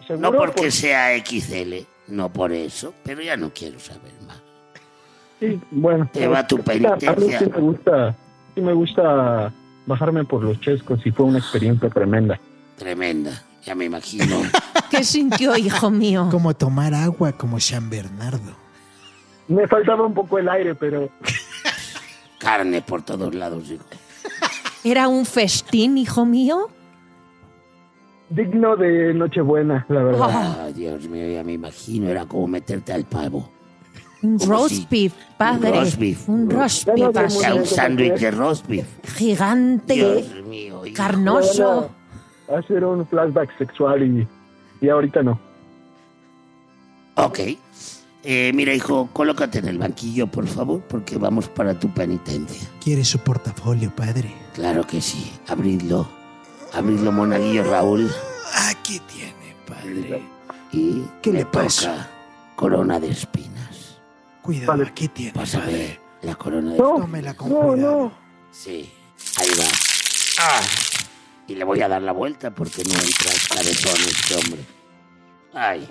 No porque por... sea equis ele, no por eso, pero ya no quiero saber más. Sí, bueno. Te va tu penitencia. A mí sí me gusta, sí me gusta bajarme por los chescos y fue una experiencia tremenda. Tremenda, ya me imagino. ¿Qué sintió, hijo mío? Como tomar agua, como San Bernardo. Me faltaba un poco el aire, pero... Carne por todos lados, hijo. ¿Era un festín, hijo mío? Digno de Nochebuena, la verdad. Ah, Dios mío, ya me imagino, era como meterte al pavo. Un roast beef, padre. Un roast beef. Un roast beef. O sea, un sándwich de roast beef. Gigante. Dios mío, hijo. Carnoso. Hacer un flashback sexual y, y ahorita no. Ok. Eh, mira, hijo, colócate en el banquillo, por favor, porque vamos para tu penitencia. ¿Quiere su portafolio, padre? Claro que sí. Abridlo. Abridlo, monaguillo Raúl. Aquí tiene, padre. Y ¿Qué le toca pasa? Corona de espinas. Cuidado, vale. Aquí tiene, Vas a ver la corona de no, espinas. Tómela con no, cuidado. No. Sí, ahí va. Ah. Y le voy a dar la vuelta porque no entra el cabezón este hombre. Ay.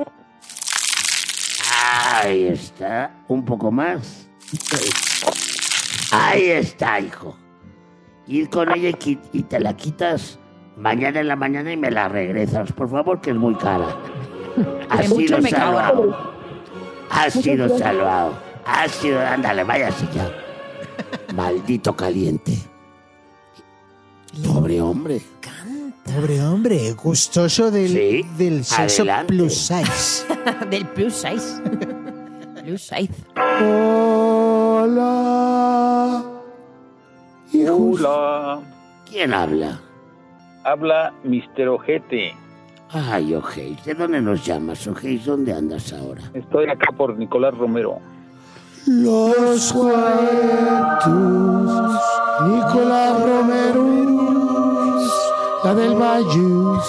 Ahí está. Un poco más. Ahí está, hijo. Ir con ella y, y te la quitas mañana en la mañana y me la regresas, por favor, que es muy cara. Has sido salvado. Has sido salvado. Has sido... Ándale, váyase ya. Maldito caliente. Pobre hombre. Pobre hombre, gustoso del, sí, del sexo adelante. plus size. Del plus size. Plus size. Hola. Hijos. Hola. ¿Quién habla? Habla mister Ojete. Ay, Ojeis, ¿de dónde nos llamas, Ojeis? ¿Dónde andas ahora? Estoy acá por Nicolás Romero. Los cuentos, Nicolás Romero, la del Bayous,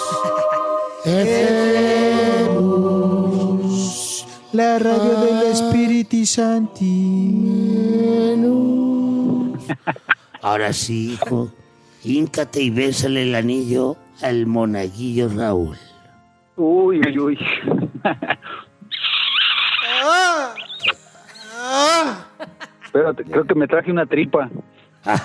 Efemus, la radio del Espíritu Santi. Ahora sí, hijo, híncate y bésale el anillo al monaguillo Raúl. Uy, uy, uy. Espérate, creo que me traje una tripa. Ah.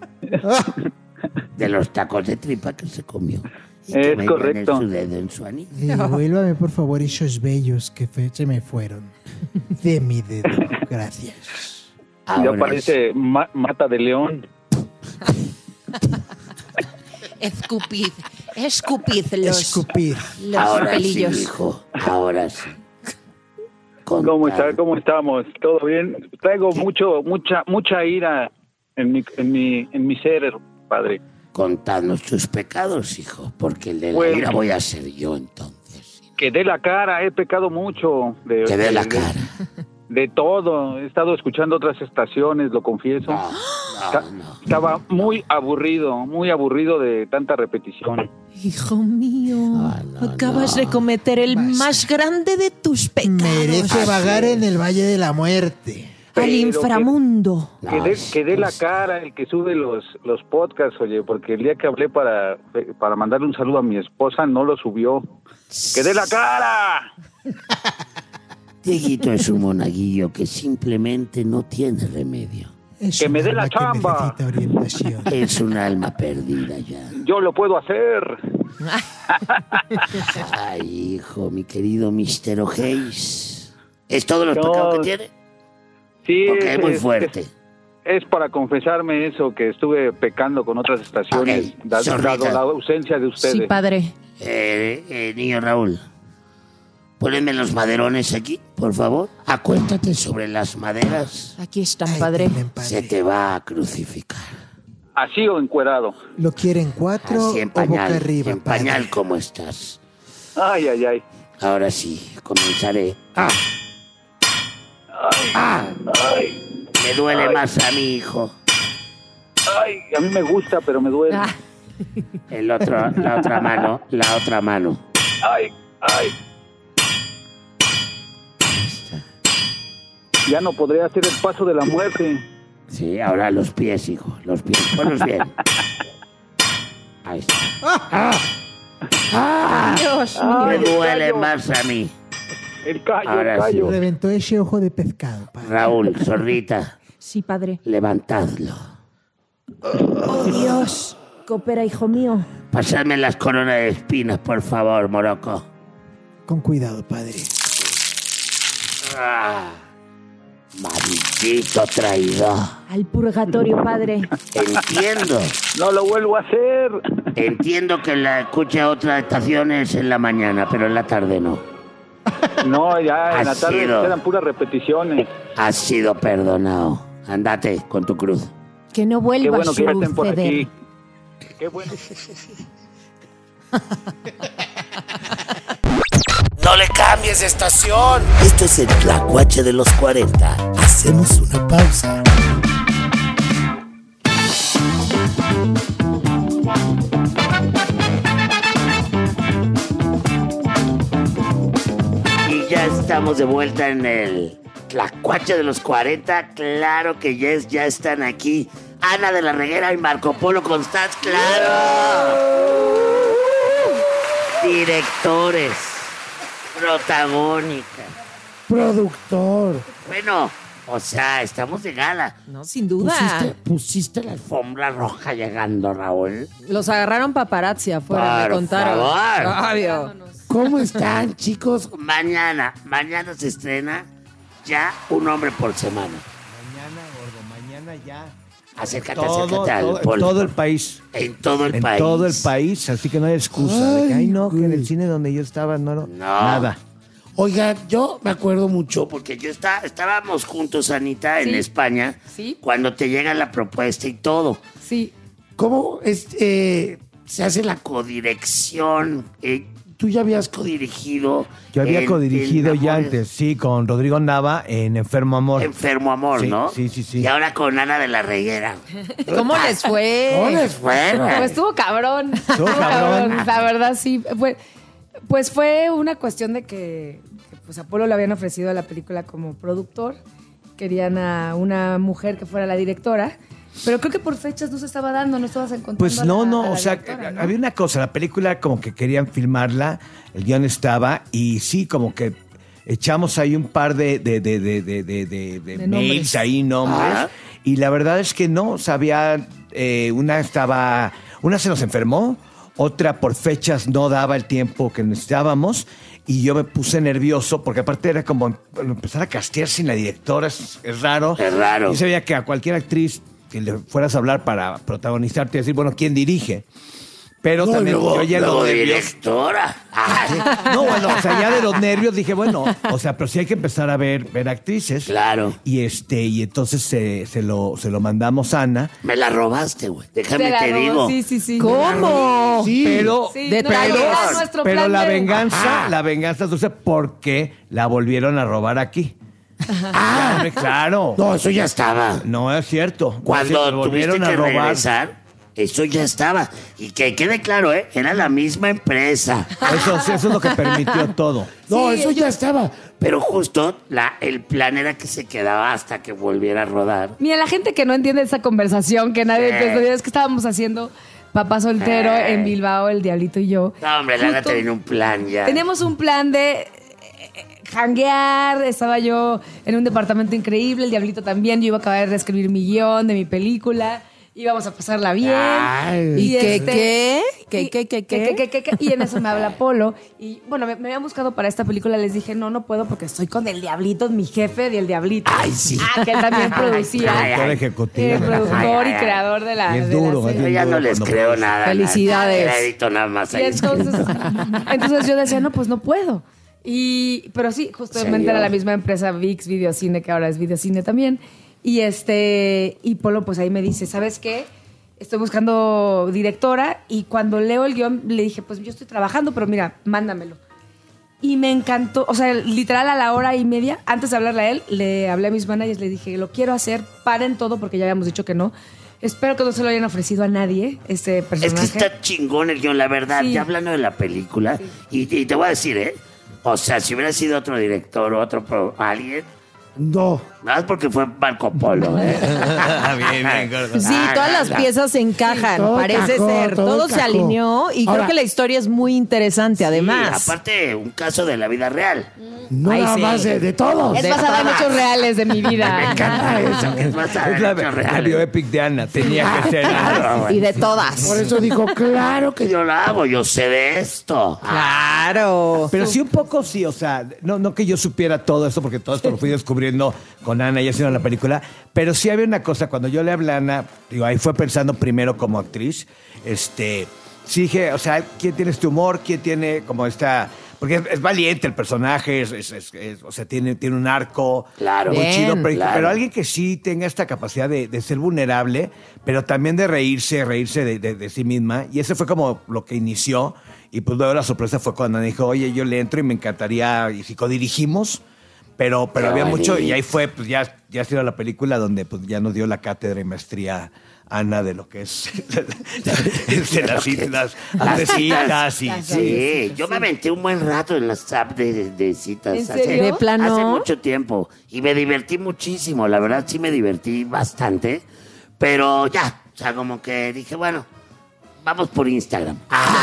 De los tacos de tripa que se comió. Y es que me correcto. Su dedo en su anillo. Devuélvame, por favor, esos bellos que fe- se me fueron. De mi dedo. Gracias. Ya parece ma- mata de león. Escupid. Escupid los, Escupid. los Ahora pelillos. sí, hijo. Ahora sí. ¿Cómo Contad. está? ¿Cómo estamos? ¿Todo bien? Traigo mucho, mucha, mucha ira en mi, en mi, en mi ser, padre. Contadnos tus pecados, hijo, porque el de la Bueno. ira voy a ser yo entonces. Que dé la cara, he pecado mucho. De, Que dé de- la de- cara. De todo. He estado escuchando otras estaciones, lo confieso. No, Está- no, no. Estaba muy aburrido, muy aburrido de tanta repetición. Hijo mío, Ah, no, acabas no. de cometer el Vas. más grande de tus pecados. Merece Así vagar es. en el Valle de la Muerte. Al Pero inframundo. No, Que dé, es- que dé la es- cara el que sube los, los podcasts, oye, porque el día que hablé para, para mandarle un saludo a mi esposa no lo subió. ¡Que dé la cara! Dieguito es un monaguillo que simplemente no tiene remedio. Es Que un me dé la alma que chamba. necesita orientación. Es un alma perdida ya. Yo lo puedo hacer. Ay, hijo, mi querido mister O'Hays. ¿Es todos los No. pecados que tiene? Sí, Porque es muy es- fuerte. Es, es para confesarme eso, que estuve pecando con otras estaciones, Ok, da- zorrita. dado la ausencia de ustedes. Sí, padre. Eh, eh, niño Raúl, poneme los maderones aquí, por favor. Acuéstate sobre las maderas. Aquí están, Ahí padre. tienen, padre. Se te va a crucificar. Así o encuerado. ¿Lo quieren cuatro Así en o boca pañal. arriba, En padre? pañal, ¿cómo estás? Ay, ay, ay. Ahora sí, comenzaré. Ah, ah, Ay, me duele Ay. más a mi hijo. ay, a mí me gusta, pero me duele. Ah, El otro, la otra mano, la otra mano. Ay, ay. Ya no podré hacer el paso de la muerte. Sí, ahora los pies, hijo, los pies. Ponlos bien. Ahí está. Ah, ¡Ah! Dios Ah, Me el duele callo. más a mí. El callo, Ahora el sí. callo. Reventó ese ojo de pescado, padre. Raúl, sordita, Sí, padre. levantadlo. Oh, Dios. Coopera, hijo mío. Pasadme las coronas de espinas, por favor, Morocco. Con cuidado, padre. Ah, maldito traidor. Al purgatorio, padre. Entiendo. No lo vuelvo a hacer. Entiendo que la escuche a otras estaciones en la mañana, pero en la tarde no. No, ya en Ha la tarde sido. quedan puras repeticiones. Has sido perdonado. Andate con tu cruz. Que no Qué vuelva bueno a que ya estén por suceder. aquí. Qué bueno. ¡No le cambies de estación! Esto es el Tlacuache de los cuarenta. Hacemos una pausa. Y ya estamos de vuelta en el Tlacuache de los cuarenta. Claro que ya, es- ya están aquí Ana de la Reguera y Marco Polo Constanz. ¡Claro! Directores, protagónicas. Productor. Bueno, o sea, estamos de gala. No, sin duda. ¿Pusiste, pusiste la alfombra roja llegando, Raúl? Los agarraron paparazzi afuera, me Por contaron. favor. Obvio. ¿Cómo están, chicos? Mañana, mañana se estrena ya Un Hombre por Semana. Mañana, gordo, mañana ya. Acércate, Todo, acércate al todo, en polo. todo el país. En todo el en país. todo el país, así que no hay excusa. de que, Ay, ay, no, que en güey. el cine donde yo estaba no, no, No. nada. Oiga, yo me acuerdo mucho porque yo está, estábamos juntos, Anita, en Sí. España, Sí. cuando te llega la propuesta y todo. Sí. ¿Cómo es, eh, se hace la codirección? Eh, ¿Tú ya habías codirigido? Yo había en- codirigido en ya Amores- antes, sí, con Rodrigo Nava en Enfermo Amor. Enfermo Amor, Sí, ¿no? sí, sí, sí. Y ahora con Ana de la Reguera. ¿Cómo les fue? ¿Cómo les fue? Pues estuvo cabrón. Estuvo cabrón. La verdad, sí. Fue- pues fue una cuestión de que, que, pues a Polo le habían ofrecido la película como productor. Querían a una mujer que fuera la directora. Pero creo que por fechas no se estaba dando, no estabas encontrando. Pues a no, la- no, a la o sea, directora, ¿no? había una cosa, la película como que querían filmarla, el guión estaba, y sí, como que echamos ahí un par de, de, de, de, de, de, de- de De mails nombres. ahí, nombres, Ajá. y la verdad es que no, o sea, había, eh, una estaba, una se nos enfermó, otra por fechas no daba el tiempo que necesitábamos, y yo me puse nervioso, porque aparte era como empezar a castear sin la directora, es, es raro. Es raro. Y sabía que a cualquier actriz que le fueras a hablar para protagonizar, te iba a decir, bueno, ¿quién dirige? Pero No, también luego, yo ya luego los nervios. directora. Ah, No, bueno, o sea, ya de los nervios dije, bueno, o sea, pero sí hay que empezar a ver, ver actrices. claro. Y este, y entonces se, se lo, se lo mandamos a Ana. Me la robaste, güey. Déjame Te la te robó, digo. Sí, sí, sí. ¿Cómo? Sí. Pero, Sí, De no, era traidor. nuestro pero plan la de- venganza, Ajá. la venganza dulce porque la volvieron a robar aquí. Ah, Hombre, claro. no, eso ya estaba. No es cierto. Cuando Se tuviste volvieron que a robar. regresar, eso ya estaba. Y que quede claro, ¿eh? Era la misma empresa. Eso, eso es lo que permitió todo. No, Sí, eso yo- ya estaba. Pero justo la, el plan era que se quedaba hasta que volviera a rodar. Mira, la gente que no entiende esa conversación, que nadie Sí. empezó, es que estábamos haciendo Papá Soltero Eh. en Bilbao, el Diablito y yo. No, hombre, Lana Justo tenía un plan ya. Teníamos un plan de eh, eh, janguear, estaba yo en un departamento increíble, el Diablito también, yo iba a acabar de escribir mi guión de mi película, íbamos a pasarla bien. Ay. ¿Y qué, este, qué? ¿Qué, y- qué, qué, que- qué? que- que- que- Y en eso me habla Polo. Y bueno, me, me habían buscado para esta película. Les dije, no, no puedo porque estoy con el Diablito, mi jefe y el Diablito. Ay, sí. Ah, que él también producía. Ay, Productor ay. ejecutivo. El productor Ay, ay, y ay. creador de la. Y es de la duro, serie. es Yo bien ya no duro les cuando creo produce. nada. Felicidades. nada. Crédito nada más. Y ahí. entonces, entonces yo decía, no, pues no puedo. Y, pero sí, justamente Señor. era la misma empresa VIX Videocine, que ahora es Videocine también. Y este, y Polo, pues ahí me dice, ¿sabes qué? Estoy buscando directora. Y cuando leo el guión, le dije, pues yo estoy trabajando, pero mira, mándamelo. Y me encantó, o sea, literal a la hora y media, antes de hablarle a él, le hablé a mis managers, le dije, lo quiero hacer, paren todo, porque ya habíamos dicho que no. Espero que no se lo hayan ofrecido a nadie, este Es personaje. que está chingón el guión, la verdad. Sí. Ya hablando de la película, y, y te voy a decir, ¿eh? O sea, si hubiera sido otro director o otro pro- alguien, No. Nada más porque fue Marco Polo, ¿eh? bien, bien, gordo. Sí, todas las piezas se encajan, Sí, todo parece encajó, ser. todo Todo, se encajó. alineó y Ahora- creo que la historia es muy interesante, además. Sí, aparte, un caso de la vida real. No Ay, nada sí. más de, de todos. Es De basada en todas. hechos reales de mi Me vida. encanta eso, que es basada Es en la, hechos la reales. bioepic de Ana, tenía que ser. Claro, Y de todas. Por eso dijo, claro que que yo la hago, yo sé de esto. Claro. Pero sí un poco sí, o sea, no, no que yo supiera todo esto, porque todo esto lo fui descubriendo con Ana y haciendo la película, pero sí había una cosa, cuando yo le hablé a Ana, digo, ahí fue pensando primero como actriz, este, sí dije, o sea, ¿quién tiene este humor? ¿Quién tiene como esta...? Porque es, es valiente el personaje, es, es- es- es- o sea, tiene, tiene un arco Claro. muy Bien, chido, pero, claro. pero alguien que sí tenga esta capacidad de, de ser vulnerable, pero también de reírse, reírse de, de- de sí misma. Y ese fue como lo que inició. Y pues luego la sorpresa fue cuando dijo, oye, yo le entro y me encantaría, y si codirigimos, pero, pero Qué había mucho, bonito. y ahí fue, pues ya, ya ha sido la película donde pues ya nos dio la cátedra y maestría Ana de lo que es de las islas, las citas y Sí, yo me aventé un buen rato en las apps de, de- de citas. ¿En hace- serio? ¿De plano? Hace mucho tiempo. Y me divertí muchísimo. La verdad, sí me divertí bastante. Pero ya, o sea, como que dije, bueno, vamos por Instagram.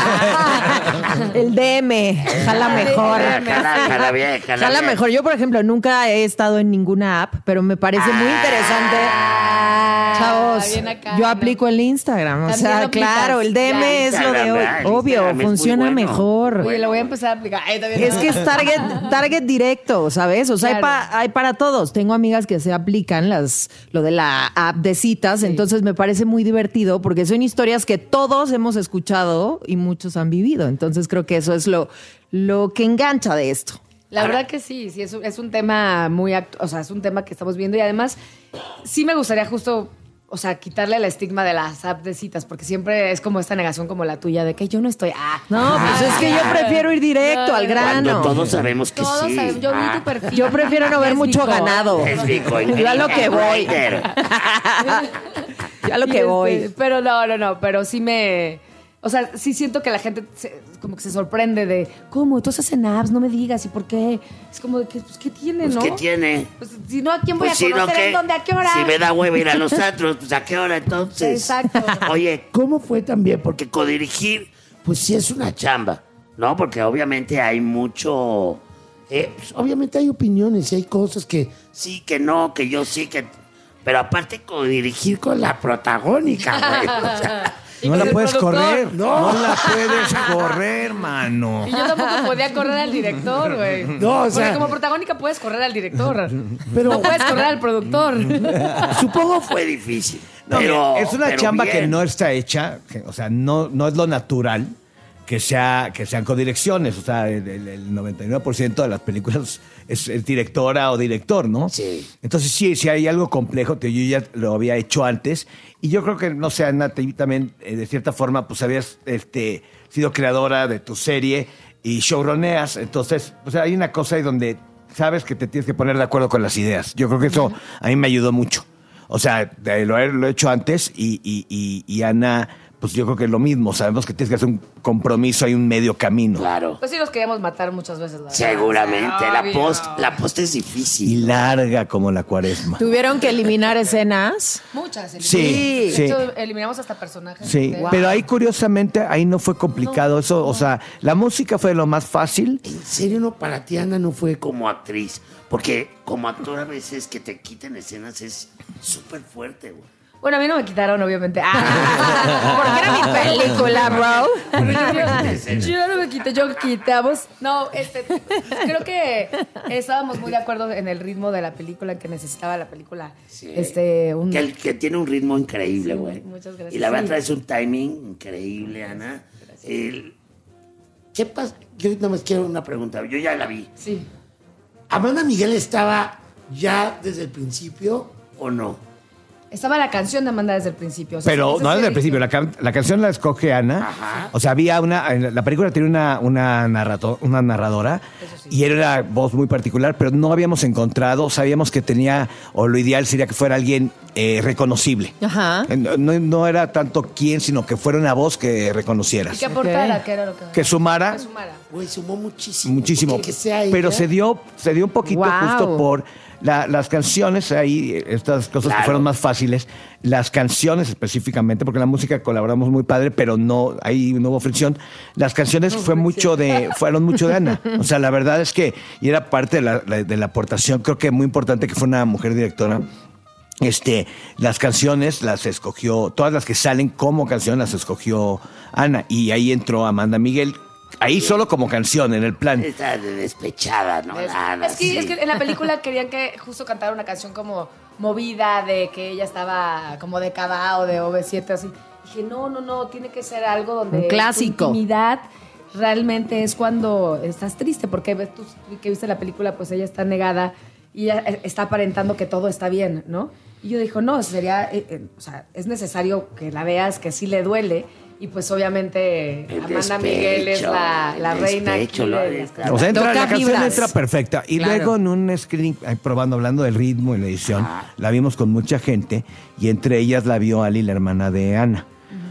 El D M, jala mejor. Jala, jala bien, jala Jala bien. mejor. Yo, por ejemplo, nunca he estado en ninguna app, pero me parece muy interesante. Chavos, bien acá, yo ¿no? aplico el Instagram. O También sea, lo aplicas. claro, el D M Ya. es lo de Instagram, hoy. ¿verdad? El Obvio, Instagram es muy funciona bueno. mejor. Oye, lo voy a empezar a aplicar. Ay, también Es que es target, target directo, ¿sabes? O sea, hay, Claro. pa- hay para todos. Tengo amigas que se aplican las, lo de la app de citas, entonces me parece muy divertido porque son historias que todos hemos escuchado y muchos han vivido. Entonces creo que eso es lo, lo que engancha de esto. La verdad que sí, sí, es un, es un tema muy, actu- o sea, es un tema que estamos viendo y además sí me gustaría justo, o sea, quitarle el estigma de las apps de citas, porque siempre es como esta negación como la tuya de que yo no estoy, ah. No, pues es que yo prefiero ir directo al grano. Cuando todos sabemos que Todos sí. sabemos, yo vi Ah, tu perfil. Yo prefiero no ver mucho Lésbico. ganado. lésbico, Yo a lo que voy. Grindr. Yo a lo Y que este, voy. Pero no, no, no, pero sí me... O sea, sí siento que la gente se- como que se sorprende de, ¿cómo? Tú haces en apps, no me digas, ¿y por qué? Es como de que, pues, ¿qué tiene, Pues, no? ¿qué tiene? Pues, si no, ¿a quién voy Pues a si no, conocer? ¿qué? ¿En dónde? ¿A qué hora? Si me da hueva ir a los antros, pues ¿a qué hora entonces? Exacto. Oye, ¿cómo fue también? Porque codirigir, pues sí es una chamba, ¿no? Porque obviamente hay mucho... eh, pues, Obviamente hay opiniones y hay cosas que... sí, que no, que yo sí, que... Pero aparte codirigir con la protagónica, güey. O sea, Y no con la el puedes productor. correr, no. la puedes correr, mano. Y yo tampoco podía correr al director, güey. No, o sea- Porque como protagónica puedes correr al director. Pero- No puedes correr al productor. supongo fue difícil. No, pero, mira, es una pero chamba que bien. no está hecha, que, o sea, no, no es lo natural que, sea, que sean codirecciones. O sea, el, el- el noventa y nueve por ciento de las películas es, es directora o director, ¿no? Sí. Entonces, sí, sí hay algo complejo que yo ya lo había hecho antes. Y yo creo que, no sé, Ana, tú también, eh, de cierta forma, pues habías este, sido creadora de tu serie y showroneas. Entonces, o sea, hay una cosa ahí donde sabes que te tienes que poner de acuerdo con las ideas. Yo creo que eso a mí me ayudó mucho. O sea, de- lo he, lo he hecho antes y, y, y, y Ana, pues yo creo que es lo mismo. Sabemos que tienes que hacer un compromiso, hay un medio camino. Claro. Pues sí nos queríamos matar muchas veces. la verdad. Seguramente. La Obvio. post, la post es difícil. Y larga como la cuaresma. Tuvieron que eliminar escenas. Muchas. Sí, eliminamos. sí. De hecho, eliminamos hasta personajes. Sí, de- pero ahí curiosamente, ahí no fue complicado. Eso, o sea, la música fue lo más fácil. ¿En serio no para ti, Ana, no fue como actriz? Porque como actor a veces que te quiten escenas es súper fuerte, güey. Bueno, a mí no me quitaron, obviamente. Ah, Porque era mi película, bro. yo, yo no me quité, yo quitamos. No, este, creo que estábamos muy de acuerdo en el ritmo de la película, que necesitaba la película. Sí. Este, un, Que, que tiene un ritmo increíble, Sí, güey. muchas gracias. Y la verdad Sí. traes un timing increíble, Ana. El- ¿Qué pasa? Yo nada más quiero una pregunta. Yo ya la vi. Sí. ¿Amanda Miguel estaba ya desde el principio o no? Estaba la canción de Amanda desde el principio. o sea, Pero eso no sí desde el he principio, visto. la, can- la canción la escoge Ana. Ajá. O sea, había una. en La película tiene una, una, narrato- una narradora y era una voz muy particular, pero no habíamos encontrado. Sabíamos que tenía, o lo ideal sería que fuera alguien eh, reconocible. Ajá. Eh, No, no era tanto quién, sino que fuera una voz que reconocieras. Y que aportara, que era lo que... Que sumara Que sumara. Güey, sumó muchísimo. muchísimo. Que sea ella. Pero se dio, se dio un poquito Wow. justo por la- las canciones, ahí, estas cosas Claro. que fueron más fáciles, las canciones específicamente, porque la música colaboramos muy padre, pero no, ahí no hubo fricción. Las canciones fue mucho de, fueron mucho de Ana. O sea, la verdad es que, y era parte de la, de la aportación, creo que muy importante que fue una mujer directora. Este, las canciones las escogió, todas las que salen como canción las escogió Ana, y ahí entró Amanda Miguel, ahí solo como canción, en el plan. Está de despechada, ¿no? Es, Nada, es que, sí. es que en la película querían que justo cantara una canción como movida, de que ella estaba como de Cava o de O V siete, así. Dije, no, no, no, tiene que ser algo donde Un clásico. tu intimidad realmente es cuando estás triste, porque ves tú que viste la película, pues ella está negada y ella está aparentando que todo está bien, ¿no? Y yo dijo, no, sería, eh, eh, o sea, es necesario que la veas, que sí le duele. Y pues obviamente El Amanda despecho, Miguel es la, la el reina aquí despecho, lo de de- las- O sea, entra, Toca la canción fibras. entra perfecta. Y Claro. luego en un screening, ahí probando, hablando del ritmo y la edición, la vimos con mucha gente y entre ellas la vio Ali, la hermana de Ana.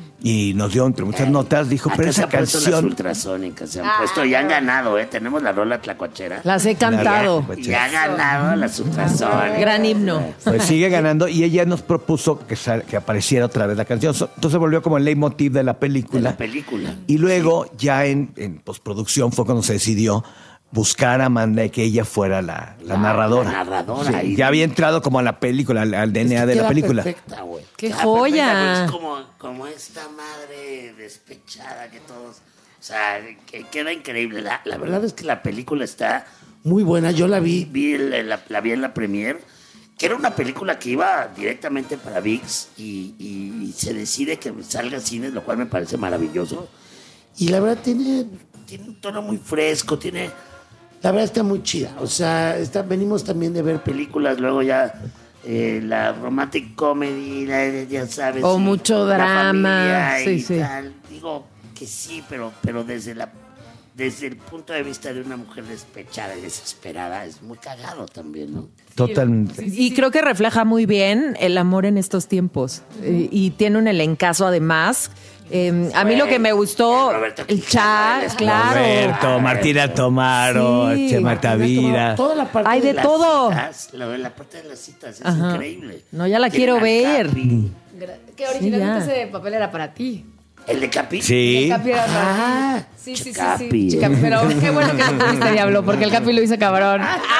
Y nos dio entre muchas notas, dijo, Acá pero se esa han puesto las canción... ultrasónicas, se han Ah, puesto y han no. ganado, ¿eh? Tenemos la rola tlacuachera. Las he cantado. Y ha ganado las ultrasónicas. Gran himno. Pues sigue ganando y ella nos propuso que, sal- que apareciera otra vez la canción. So- Entonces volvió como el leitmotiv de la De película. la película. Y luego ya en, en postproducción fue cuando se decidió buscar a Amanda y que ella fuera la, la La- narradora. la narradora, Sí, ahí. ya había entrado como a la película, al, al D N A Es que de la queda película. perfecta, güey. ¡Qué Queda joya! perfecta, pero es como, como esta madre despechada que todos... O sea, que queda increíble. La, la verdad es que la película está Muy buena, yo la vi. vi el- la, la vi en la premier, que era una película que iba directamente para ViX y, y- y se decide que salga a cines, lo cual me parece maravilloso. Y la verdad tiene, tiene un tono muy fresco, tiene... La verdad está muy chida. O sea, está, venimos también de ver películas, luego ya eh, la romantic comedy, la- ya sabes. O y mucho la drama, familia sí, y sí. tal. Digo que sí, pero, pero desde la desde el punto de vista de una mujer despechada y desesperada, es muy cagado también, ¿no? Totalmente. Y creo que refleja muy bien el amor en estos tiempos. Eh, y tiene un elencazo además. Eh, a mí lo que me gustó, Roberto el Quijano, Cha, el claro. Roberto, Martina Tomaro, Sí. Chema Tavira. Toda la parte Hay de Las todo. citas, lo de la parte de las citas es Ajá. increíble. No, ya la Tienen quiero al ver. Capi. Que originalmente Sí, ya. ese papel era para ti. ¿El de Capi? Sí. El Capi era para Ah, ti. Sí, sí, sí, Capi. sí. Chica, pero qué bueno que no fuiste Diablo, porque el Capi lo hizo cabrón.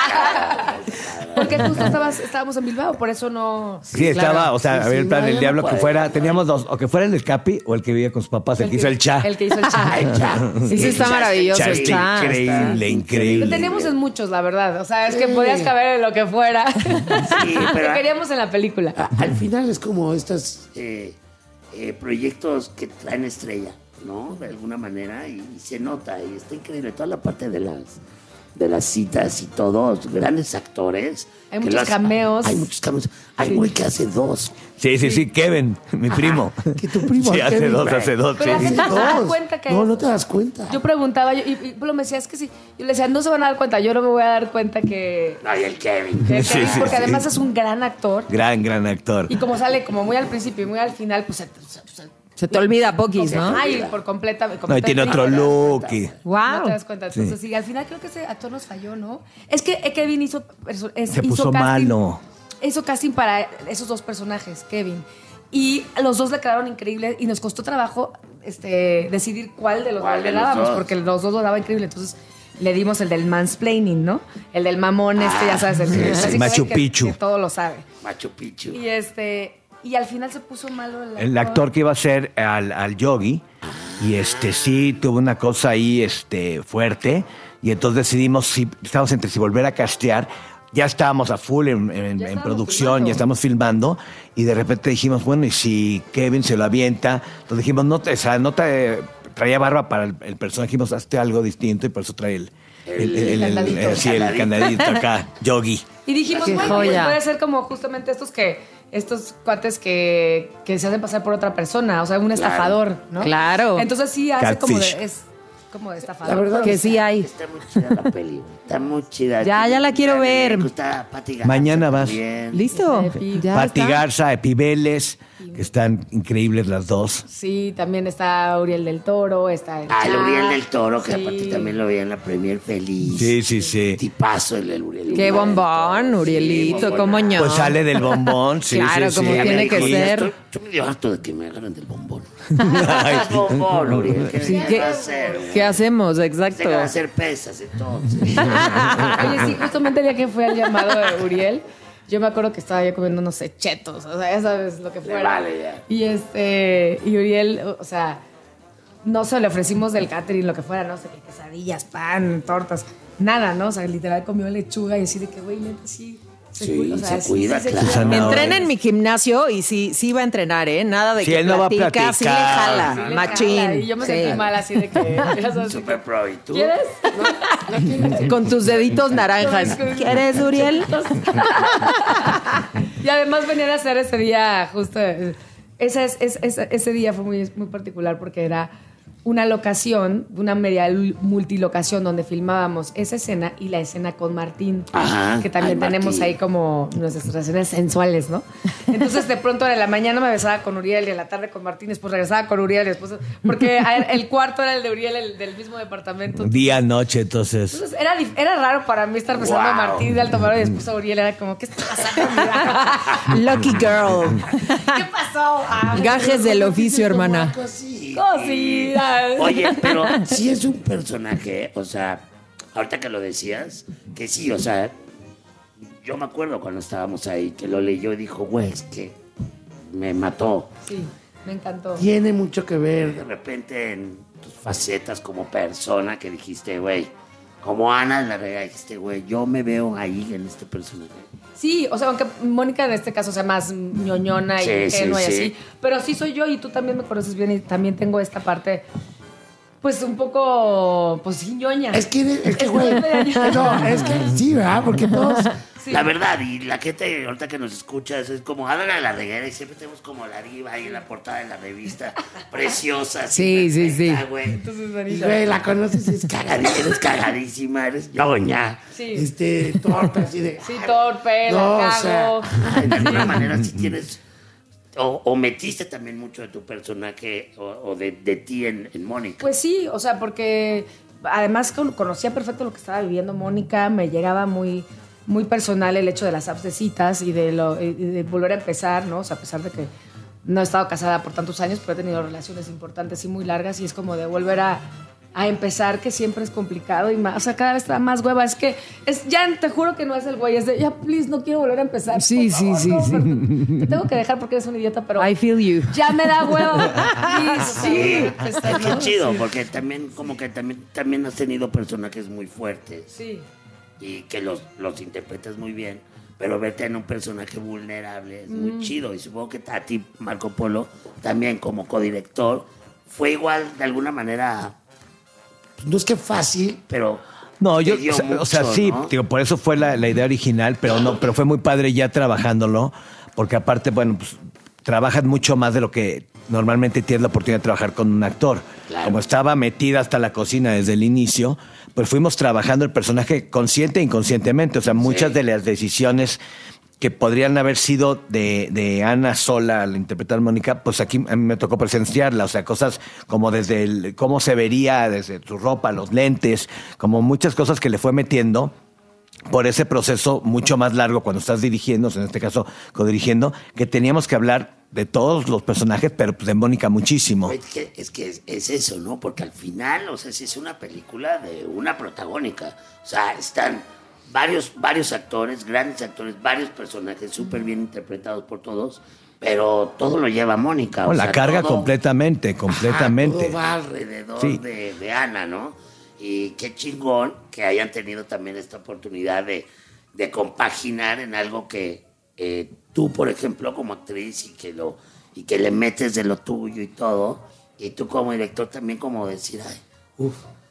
Porque justo estabas, estábamos en Bilbao, por eso no... Sí, estaba, o sea, Sí, había sí, el plan no, del ya diablo no que puede. fuera, teníamos dos, o que fuera el del Capi o el que vivía con sus papás, el, que hizo el Cha. El que hizo el Cha. El Cha. Sí, sí, está El Cha maravilloso Cha el está Cha. increíble, Lo increíble. teníamos en muchos, la verdad. O sea, es que podías caber en lo que fuera. Sí, pero- Te queríamos en la película. A- Al final es como estas. eh, eh, proyectos que traen estrella, ¿no? De alguna manera, y, y se nota, y está increíble. Toda la parte de las de las citas y todos, grandes actores. Hay que muchos las- cameos. Hay muchos cameos. Hay un güey que hace dos. Sí, sí, sí, Kevin, mi primo. Que tu primo, Sí, hace Kevin. dos, hace dos. Pero la sí. gente no se da Dos. cuenta que No, es- no te das cuenta. Yo preguntaba, yo- y, y Pablo me decía, es que sí. Yo le decía, no se van a dar cuenta, yo no me voy a dar cuenta que... No, y el Kevin. que- Sí, sí, porque sí. además es un gran actor. Gran, gran actor. Y como sale como muy al principio y muy al final, pues se, se- se- Se te olvida Pokis, se- ¿no? Ay, por completa. No, y tiene otro look. y- Wow. No te das cuenta. Entonces, sí. al final creo que ese actor nos falló, ¿no? Es que Kevin hizo. perso- es- Se hizo puso casting- malo. Hizo casting para esos dos personajes, Kevin. Y los dos le quedaron increíbles y nos costó trabajo este, decidir cuál de los ¿Cuál dos de le los dábamos, dos? porque los dos lo daban increíble. Entonces le dimos el del mansplaining, ¿no? El del mamón este, ya sabes, el que, sí, básicamente Machu que- Picchu. que todo lo sabe. Machu Picchu. Y este. Y al final se puso malo el actor. El actor que iba a ser al, al Yogi, y este sí tuvo una cosa ahí este, fuerte, y entonces decidimos, si, estábamos entre si volver a castear, ya estábamos a full en, en- en estábamos producción, filmando. ya estamos filmando, y de repente dijimos, bueno, y si Kevin se lo avienta, entonces dijimos, no te, o sea, no te traía barba para el, el personaje, dijimos, hazte algo distinto, y por eso trae el, el, el- el- el- candadito. el- sí, el candadito acá, Yogi. Y dijimos, Qué bueno, joya. pues puede ser como justamente estos que, estos cuates que, que se hacen pasar por otra persona, o sea, un estafador, ¿no? Claro. Entonces sí hace como Catfish. de, es, como de estafador. La verdad que sí hay. Está muy chida la peli, güey. Está muy chida. Ya, ya la quiero ver. Está Pati Garza Mañana vas. también. ¿Listo? Ya Pati está. Garza, Epi Vélez, que están increíbles las dos. Sí, también está Uriel del Toro, está el Ah, el Chat. Uriel del Toro, que Sí. aparte también lo veía en la premier feliz. Sí, sí, sí. Tipazo el, el Uriel. Qué bombón, Urielito, Sí, cómo no. Pues sale del bombón, sí, Claro, sí, como sí. tiene que Oye, ser. estoy- Yo me dio harto de que me agarren del bombón. Ay, Es bombón, Uriel. ¿Qué, Sí, qué ¿qué- va a hacer, güey? ¿Qué hacemos? Exacto. Se van a hacer pesas, entonces. Oye, sí, justamente el día que fue al llamado de Uriel, yo me acuerdo que estaba yo comiendo, no sé, chetos, o sea, ya sabes lo que fuera. Vale, ya. Y este, y Uriel, o sea, no se le ofrecimos del catering, lo que fuera, no sé, qué quesadillas, pan, tortas, nada, ¿no? O sea, literal comió lechuga y así de que, güey, neta, sí. Se Sí, cuida, o sea, se cuida, se claro. cuida. Entrena en mi gimnasio y sí, sí va a entrenar, ¿eh? Nada de Sí, que él no va a platica, sí le platicar. jala, Sí, le machín. jala, Y yo me Sí. sentí mal así de que, ya sabes, Super pro. ¿Y tú? ¿quieres? Con tus deditos naranjas. ¿Quieres, Uriel? Y además venían a hacer ese día justo. Ese, es, es- es- ese día fue muy, muy particular porque era una locación, una media multilocación donde filmábamos esa escena y la escena con Martín. Ajá, que también ay, tenemos Martín. ahí como nuestras escenas sensuales, ¿no? Entonces de pronto en la mañana me besaba con Uriel y en la tarde con Martín, después regresaba con Uriel y después... Porque a él- el cuarto era el de Uriel, el del mismo departamento. Día, noche, entonces. Entonces era, dif- era raro para mí estar besando a Wow. Martín de Alto Maro y después a Uriel. Era como, ¿qué está pasando? Lucky girl. ¿Qué pasó? Ah, Gajes del oficio, hermana. Cosí. Cositas. Oye, pero sí es un personaje, o sea, ahorita que lo decías, que sí, o sea, yo me acuerdo cuando estábamos ahí, que lo leyó y dijo, güey, es que me mató. Sí, me encantó. Tiene mucho que ver. De repente en tus facetas como persona que dijiste, güey, como Ana la rega, dijiste, güey, yo me veo ahí en este personaje. Sí, o sea, aunque Mónica en este caso sea más ñoñona y Sí, ingenua sí, y sí. así, pero sí soy yo y tú también me conoces bien y también tengo esta parte, pues un poco, pues sí, ñoña. Es que, es que, güey. ñoña. No, es que sí, ¿verdad? Porque todos. Sí. La verdad, y la gente ahorita que nos escucha, eso es como Ana la reguera y siempre tenemos como la diva ahí en la portada de la revista, preciosa. así, Sí, sí, sí. perfecta, güey. Entonces, Y, Anita. güey, la conoces y es Cagadí- eres cagadísima, eres ñoña. Sí. Este, torpe, así de. Sí, torpe, No, la o sea, cago. Ay, de alguna manera sí tienes, o, o metiste también mucho de tu personaje o, o de, de ti en, en Mónica. Pues sí, o sea, porque además con- conocía perfecto lo que estaba viviendo Mónica, me llegaba muy, muy personal el hecho de las apps de citas y de, lo, y de volver a empezar, ¿no? O sea, a pesar de que no he estado casada por tantos años, pero he tenido relaciones importantes y muy largas y es como de volver a, a empezar, que siempre es complicado y más, o sea, cada vez está más hueva. Es que, es, ya te juro que no es el güey, es de, ya, please, no quiero volver a empezar. Sí, por sí, favor, sí, no, sí. pero Te tengo que dejar porque eres un idiota, pero I feel you. ya me da hueva. Please, Sí, empezar, es que ¿no? chido, Sí. porque también como que también, también has tenido personajes muy fuertes Sí. y que los, los interpretas muy bien, pero verte en un personaje vulnerable es muy Mm. chido. Y supongo que a ti, Marco Polo, también como codirector, fue igual de alguna manera, No es que fácil. pero No, te yo, dio o sea, o sea, mucho, sí, ¿no? digo, por eso fue la, la idea original, pero no, pero fue muy padre ya trabajándolo, porque aparte, bueno, pues trabajas mucho más de lo que normalmente tienes la oportunidad de trabajar con un actor. Claro. Como estaba metida hasta la cocina desde el inicio, pues fuimos trabajando el personaje consciente e inconscientemente. O sea, muchas Sí. de las decisiones que podrían haber sido de, de Ana sola al interpretar a Mónica, pues aquí a mí me tocó presenciarla. O sea, cosas como desde el, cómo se vería, desde su ropa, los lentes, como muchas cosas que le fue metiendo por ese proceso mucho más largo cuando estás dirigiendo, o sea, en este caso codirigiendo, que teníamos que hablar de todos los personajes, pero pues, de Mónica muchísimo. Es que, es que es, es eso, ¿no? Porque al final, o sea, si es una película de una protagónica. O sea, están varios, varios actores, grandes actores, varios personajes súper bien interpretados por todos, pero todo lo lleva Mónica. No, o la sea, carga todo- completamente, Ajá, completamente. todo va alrededor Sí. de, de Ana, ¿no? Y qué chingón que hayan tenido también esta oportunidad de, de compaginar en algo que eh, tú, por ejemplo, como actriz y que, lo, y que le metes de lo tuyo y todo, y tú como director también como decir, ay, uff,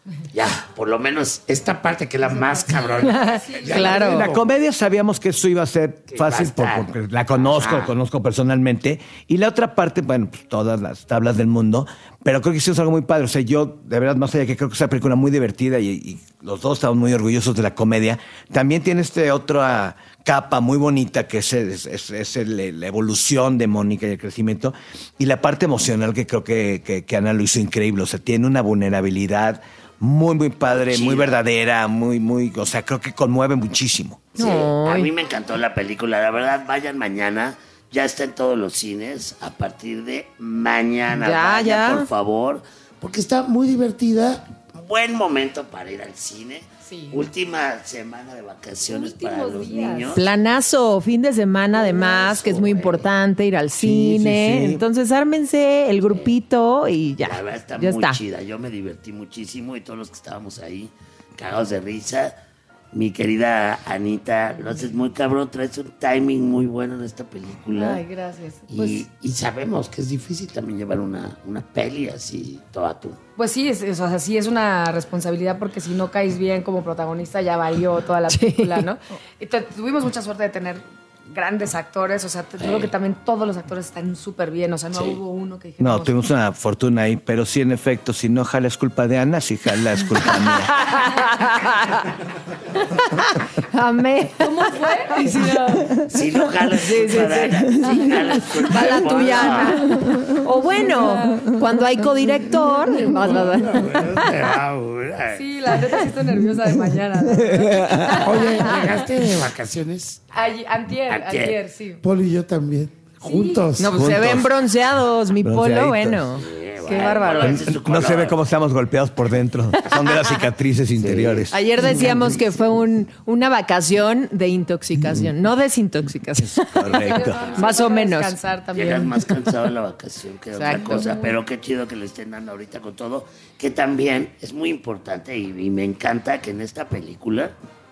ya, por lo menos esta parte que es la más cabrona. Ya Claro. La comedia sabíamos que eso iba a ser fácil va a estar. por- porque la conozco, Ajá. conozco personalmente. Y la otra parte, bueno, pues todas las tablas del mundo. Pero creo que sí es algo muy padre. O sea, yo, de verdad, más allá que creo que es una película muy divertida y, y los dos estamos muy orgullosos de la comedia, también tiene este otra capa muy bonita que es, es, es- es el- la evolución de Mónica y el crecimiento. Y la parte emocional que creo que, que, que Ana lo hizo increíble. O sea, tiene una vulnerabilidad muy, muy padre, muy Chida. verdadera, muy, muy, o sea, creo que conmueve muchísimo. Sí, a mí me encantó la película. La verdad, vayan mañana. Ya está en todos los cines. A partir de mañana. Ya, Vayan, ya. por favor. Porque está muy divertida. Buen momento para ir al cine. Última semana de vacaciones para los niños. Planazo, fin de semana además, que es muy importante ir al cine. sí, sí. Entonces, ármense el grupito y ya. La verdad está ya muy está. chida. Yo me divertí muchísimo y todos los que estábamos ahí, cagados de risa. Mi querida Anita, lo haces muy cabrón, traes un timing muy bueno en esta película. Ay, gracias. Y, Pues, y sabemos que es difícil también llevar una, una peli así, toda tú. pues sí, es, es- o sea, sí es una responsabilidad porque si no caes bien como protagonista ya valió toda la película, ¿no? Y te- tuvimos mucha suerte de tener grandes actores, o sea, te digo que también todos los actores están súper bien, o sea, no Sí. hubo uno que dijera... No, tuvimos una fortuna ahí, pero sí, en efecto, si no jala es culpa de Ana, si jala es culpa mía. Amé. ¿Cómo fue? Si no jala es Sí, sí, culpa de sí. Ana, si jala es culpa Va la de tuya, Ana. Ana. O bueno, cuando hay codirector. vas, vas, vas. Sí, la neta sí estoy nerviosa de mañana. Oye, ¿llegaste de vacaciones? Ay, antier, Antier. antier, sí. Polo y yo también. Juntos. No, pues se ven bronceados, mi polo, Bronceaditos. bueno. Qué bárbaro. No se ve cómo estamos golpeados por dentro. Son de las cicatrices interiores. Ayer decíamos que fue un, una vacación de intoxicación, no desintoxicación. Correcto. Más o menos. Descansar también. Llegas más cansado en la vacación que otra Exacto. cosa, pero qué chido que le estén dando ahorita con todo, que también es muy importante y, y me encanta que en esta película,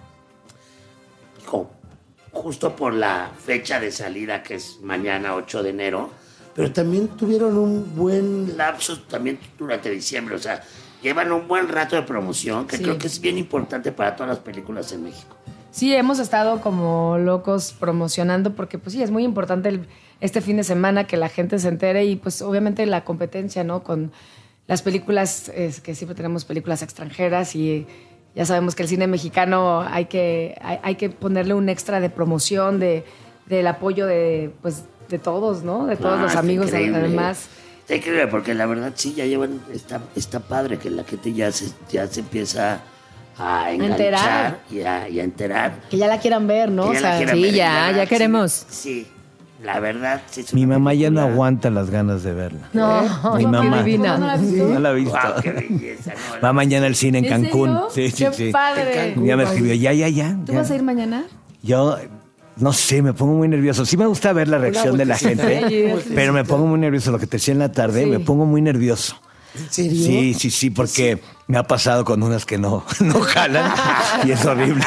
digo, justo por la fecha de salida que es mañana ocho de enero, pero también tuvieron un buen lapso también durante diciembre, o sea, llevan un buen rato de promoción que Sí. creo que es bien importante para todas las películas en México. Sí, hemos estado como locos promocionando porque pues sí, es muy importante el- este fin de semana que la gente se entere y pues obviamente la competencia, ¿no? Con las películas, es que siempre tenemos películas extranjeras y ya sabemos que el cine mexicano hay que, hay, hay que ponerle un extra de promoción, de, del apoyo de, pues, de todos, ¿no? De todos Ah, los está amigos increíble. además. Está increíble porque la verdad sí, ya llevan, está, está padre que la gente ya se, ya se empieza a enganchar enterar. y a, y a enterar. Que ya la quieran ver, ¿no? Que ya O sea, la quieran sí, ver, y ya, la ya verdad, queremos. Sí, sí, la verdad sí. es Mi una mamá ya no película- aguanta las ganas de verla. No, Mi qué mamá. divina. ¿No la has visto? No la he visto. Guau, qué belleza, ¿no? Va mañana al cine en ¿En Cancún. serio? Sí, sí, ¡Qué sí. padre! Ya me escribió, ya, ya, ya. ¿Tú ya. vas a ir mañana? Yo, no sé, me pongo muy nervioso. Sí me gusta ver la reacción de la gente, vueltecita. pero me pongo muy nervioso. Lo que te decía en la tarde, Sí. me pongo muy nervioso. ¿En serio? Sí, sí, sí, porque me ha pasado con unas que no, no jalan y es horrible.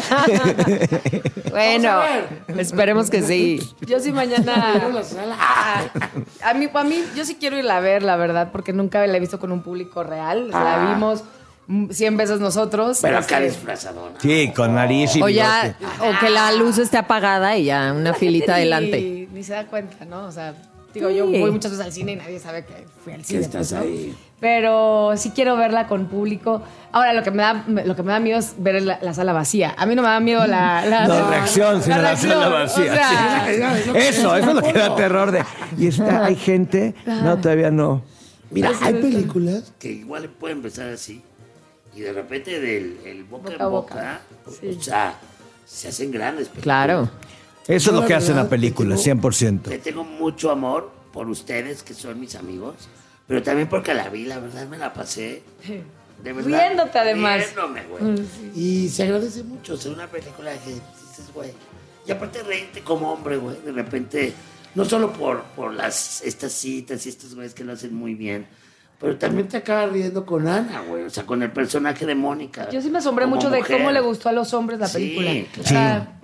Bueno, esperemos que sí. Yo sí mañana. Ah, a mí, a mí, yo sí quiero irla a ver, la verdad, porque nunca la he visto con un público real. La Ah. vimos mm, cien veces nosotros. Pero Este, acá disfrazadona. Sí, con nariz y O ya, bigote. o que la luz esté apagada y ya una filita ni- adelante. Ni se da cuenta, ¿no? O sea, digo, yo Sí. voy muchas veces al cine y nadie sabe que fui al cine. estás pues, ¿no? ahí. Pero sí quiero verla con público. Ahora, lo que me da, lo que me da miedo es ver la, la sala vacía. A mí no me da miedo la, la, La reacción, sino la reacción. sala vacía. O sea, Sí. Eso, eso es lo que da terror. De, y está, hay gente, no, todavía no. Mira, Eso hay es- películas que igual puede empezar así y de repente del el boca, Boca a en boca. boca, Sí. o sea, se hacen grandes películas. Claro. Eso es Yo lo la que hace la verdad, película, tengo- cien por ciento. Le tengo mucho amor por ustedes, que son mis amigos, pero también porque la vi, la verdad me la pasé. De verdad. Riéndote, además. Riéndome, güey. Mm, Y se agradece mucho, o sea, una película que dices, güey. Y aparte reírte como hombre, güey, de repente, no solo por, por las, estas citas y estos güeyes que lo hacen muy bien, pero también te acabas riendo con Ana, güey, o sea, con el personaje de Mónica. Yo sí me asombré como mucho de mujer. cómo le gustó a los hombres la Sí, película. claro. O sea,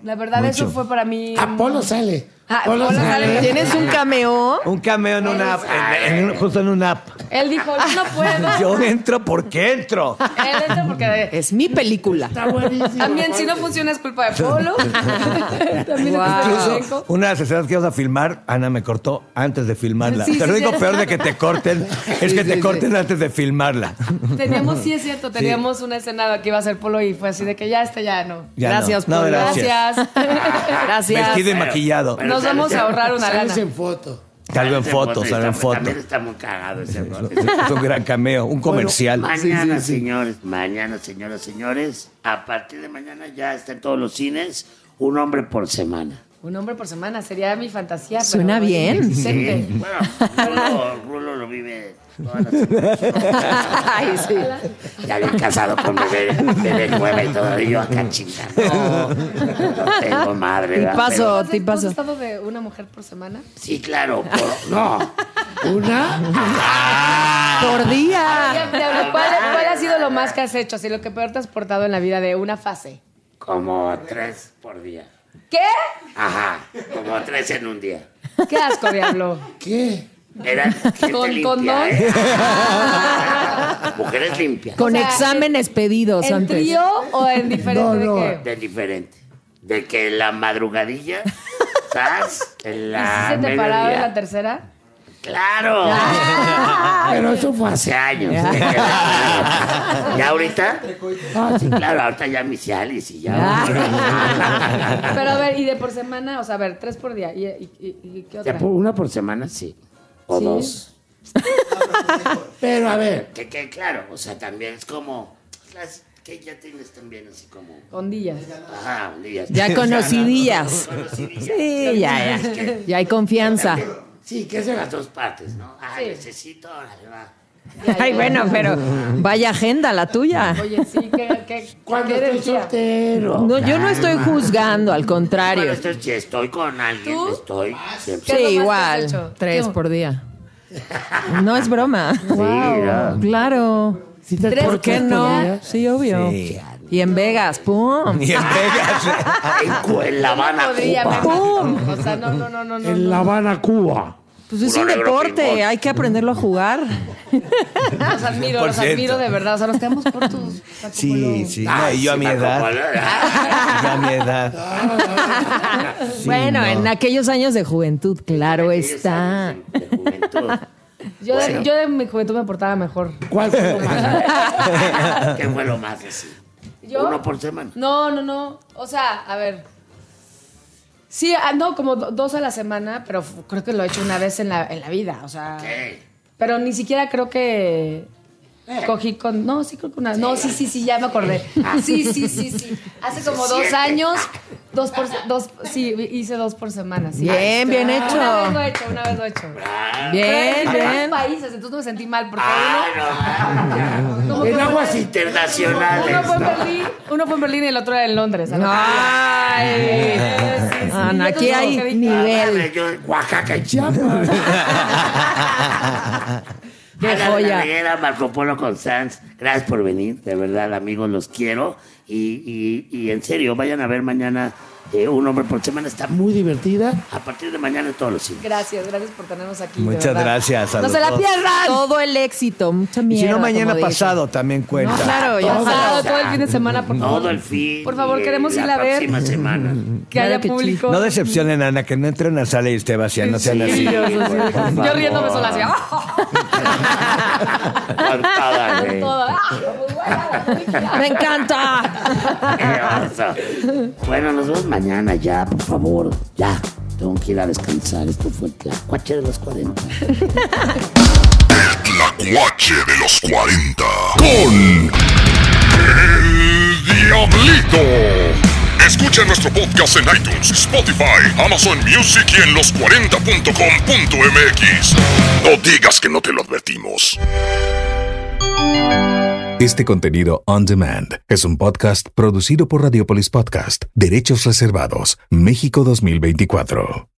La verdad, Mucho. eso fue para mí. Apolo sale. Ah, Apolo Apolo sale. ¿Tienes un cameo? Un cameo en una app, en- en- justo en una app. Él dijo, yo no puedo. Yo entro porque entro. Él entra porque... Es mi película. Está buenísimo. También, si no funciona, es culpa de Polo. También Wow. es culpa de Incluso Checo. una de las escenas que íbamos a filmar, Ana me cortó antes de filmarla. Sí, Pero lo sí, único sí. peor de que te corten es que Sí, te sí, corten antes de filmarla. Teníamos, sí es cierto, teníamos una escena que iba a ser Polo y fue así de que ya este ya no. Ya Gracias, no. No, Polo. gracias. Gracias. Gracias. Vestido y maquillado. Pero Nos vamos a ahorrar una Sales lana. en foto. Salgo en Ese fotos, salgo en está- fotos. También está muy cagado ese rol. Es un gran cameo, un comercial. Mañana, señores, mañana, señoras, señores, a partir de mañana ya está en todos los cines Un hombre por semana. Un hombre por semana, sería mi fantasía. pero Suena bien. inexistente. Sí. Bueno, Rulo, Rulo lo vive todas las semanas. Ay, sí. Ya bien casado con bebé, bebé nueva y todo, y yo acá chingando. No, no tengo madre. ¿verdad? Tipazo, Pero- ¿Has tipazo. estado de una mujer por semana? Sí, claro. por- no. ¿Una? Por día. Ya, Diablo, ¿Cuál, cuál ha sido lo más que has hecho? Así, lo que peor te has portado en la vida de una fase. Como tres por día. ¿Qué? Ajá, como tres en un día. Qué asco, Diablo. ¿Qué? Era gente ¿Con limpia, condón? ¿eh? Mujeres limpias. Con O sea, exámenes pedidos ¿En antes. trío o en diferente No, no. de qué? De diferente. De que la madrugadilla, ¿sabes? En ¿Y si la se te paraba en mediodía. la tercera? ¡Claro! Pero eso fue Hace hace. años. ¿Ya ahorita? Ah, sí. Claro, ahorita ya mi Cialis y ya. Pero a ver, y de por semana, o sea, a ver, tres por día. ¿Y, y, y- y qué De otra? por- Una por semana, sí. O ¿Sí? dos. Pero a ver, Que, que claro, o sea, también es como las que ya tienes también así como. Ondillas. Ajá, un día. Ya conocidillas. Conocidillas. Sí, ya, Es ya. que- Ya hay confianza. Sí, que es de las dos partes, ¿no? Ah, Sí. necesito, órale, va. Ya, ya, Ay, ya. bueno, pero vaya agenda la tuya. Oye, sí, qué, qué, cuando qué estoy energía. soltero. No, yo no estoy juzgando, al Bueno, contrario. estoy, si estoy con alguien, ¿Tú? estoy siempre. ¿Qué es lo Sí, más que has igual. hecho? Tres ¿Qué? por día. No es broma. Sí, ¿no? Claro. ¿Sí te Tres ¿Por qué portas no? todavía? Sí, obvio. Sí. Y en Vegas, ¡pum! Y en Vegas. En, Cu- en La Habana, Podría, Cuba. me mato. O sea, no, no, no, no. no, En La no. Habana, Cuba. Pues es Puro un negro deporte, pingón. hay que aprenderlo a jugar. Los admiro, Por los cierto. admiro de verdad. O sea, nos quedamos cortos. Paco Sí, Polo. sí. Ah, No, y yo a sí, mi Marco edad. Polo. Yo a mi edad. Sí, bueno, no. en aquellos años de juventud, claro Aquellos está. años de- de juventud. Yo, de, Bueno. yo de mi juventud me portaba mejor. ¿Cuál fue lo más? ¿Qué fue lo más así? ¿Yo? Uno por semana. No, no, no. O sea, a ver. Sí, ah, no, como do- dos a la semana, pero f- creo que lo he hecho una vez en la, en la vida. O sea. ¿Qué? Pero ni siquiera creo que cogí con. No, sí creo que una. No, sí, sí, sí, ya me acordé. Sí, sí, sí, sí. Hace como dos Siete. años, dos por dos, sí, hice dos por semana. Sí. Bien, bien Una vez lo hecho. he hecho, una vez lo he hecho. Bien, Pero en bien. varios países, entonces no me sentí mal porque Ah, uno, como En que aguas uno internacionales. fue en ¿no? Berlín, uno fue en Berlín y el otro era en Londres. Ay. Sí, sí, Ana, yo aquí te hay digo que- nivel. Yo, Oaxaca y Chiapas. Qué Ana joya. Reguera, Marco Polo Constanz, gracias por venir, de verdad, amigos, los quiero. Y, y, y en serio, vayan a ver mañana eh, Un Hombre por Semana, está muy Muy divertida. a partir de mañana en todos los cines. Gracias, gracias por tenernos aquí. de Muchas verdad. gracias a No los se la dos. pierdan. Todo el éxito, mucha Y mierda. si no, mañana como dicen. pasado también cuenta. No, claro, ya Todo. Pasado, todo el fin de semana, por favor. Todo el fin. Por favor, y, queremos eh, ir a ver. La próxima semana. Que haya Claro que público. No decepcionen, Ana, que no entre en una sala y esté vacía, no sean así. Sí, yo, yo, Por yo, favor. yo riéndome sola así. Con toda, güey. Todo. Ah, muy buena. ¡Me encanta! Qué oso. Bueno, nos vemos mañana ya, por favor. Ya. Tengo que ir a descansar. Esto fue el Tlacuache de los cuarenta. Tlacuache de los cuarenta. Con El Diablito. Escucha nuestro podcast en iTunes, Spotify, Amazon Music y en los cuarenta punto com punto m x. No digas que no te lo advertimos. Este contenido on demand es un podcast producido por Radiopolis Podcast, Derechos Reservados, México dos mil veinticuatro.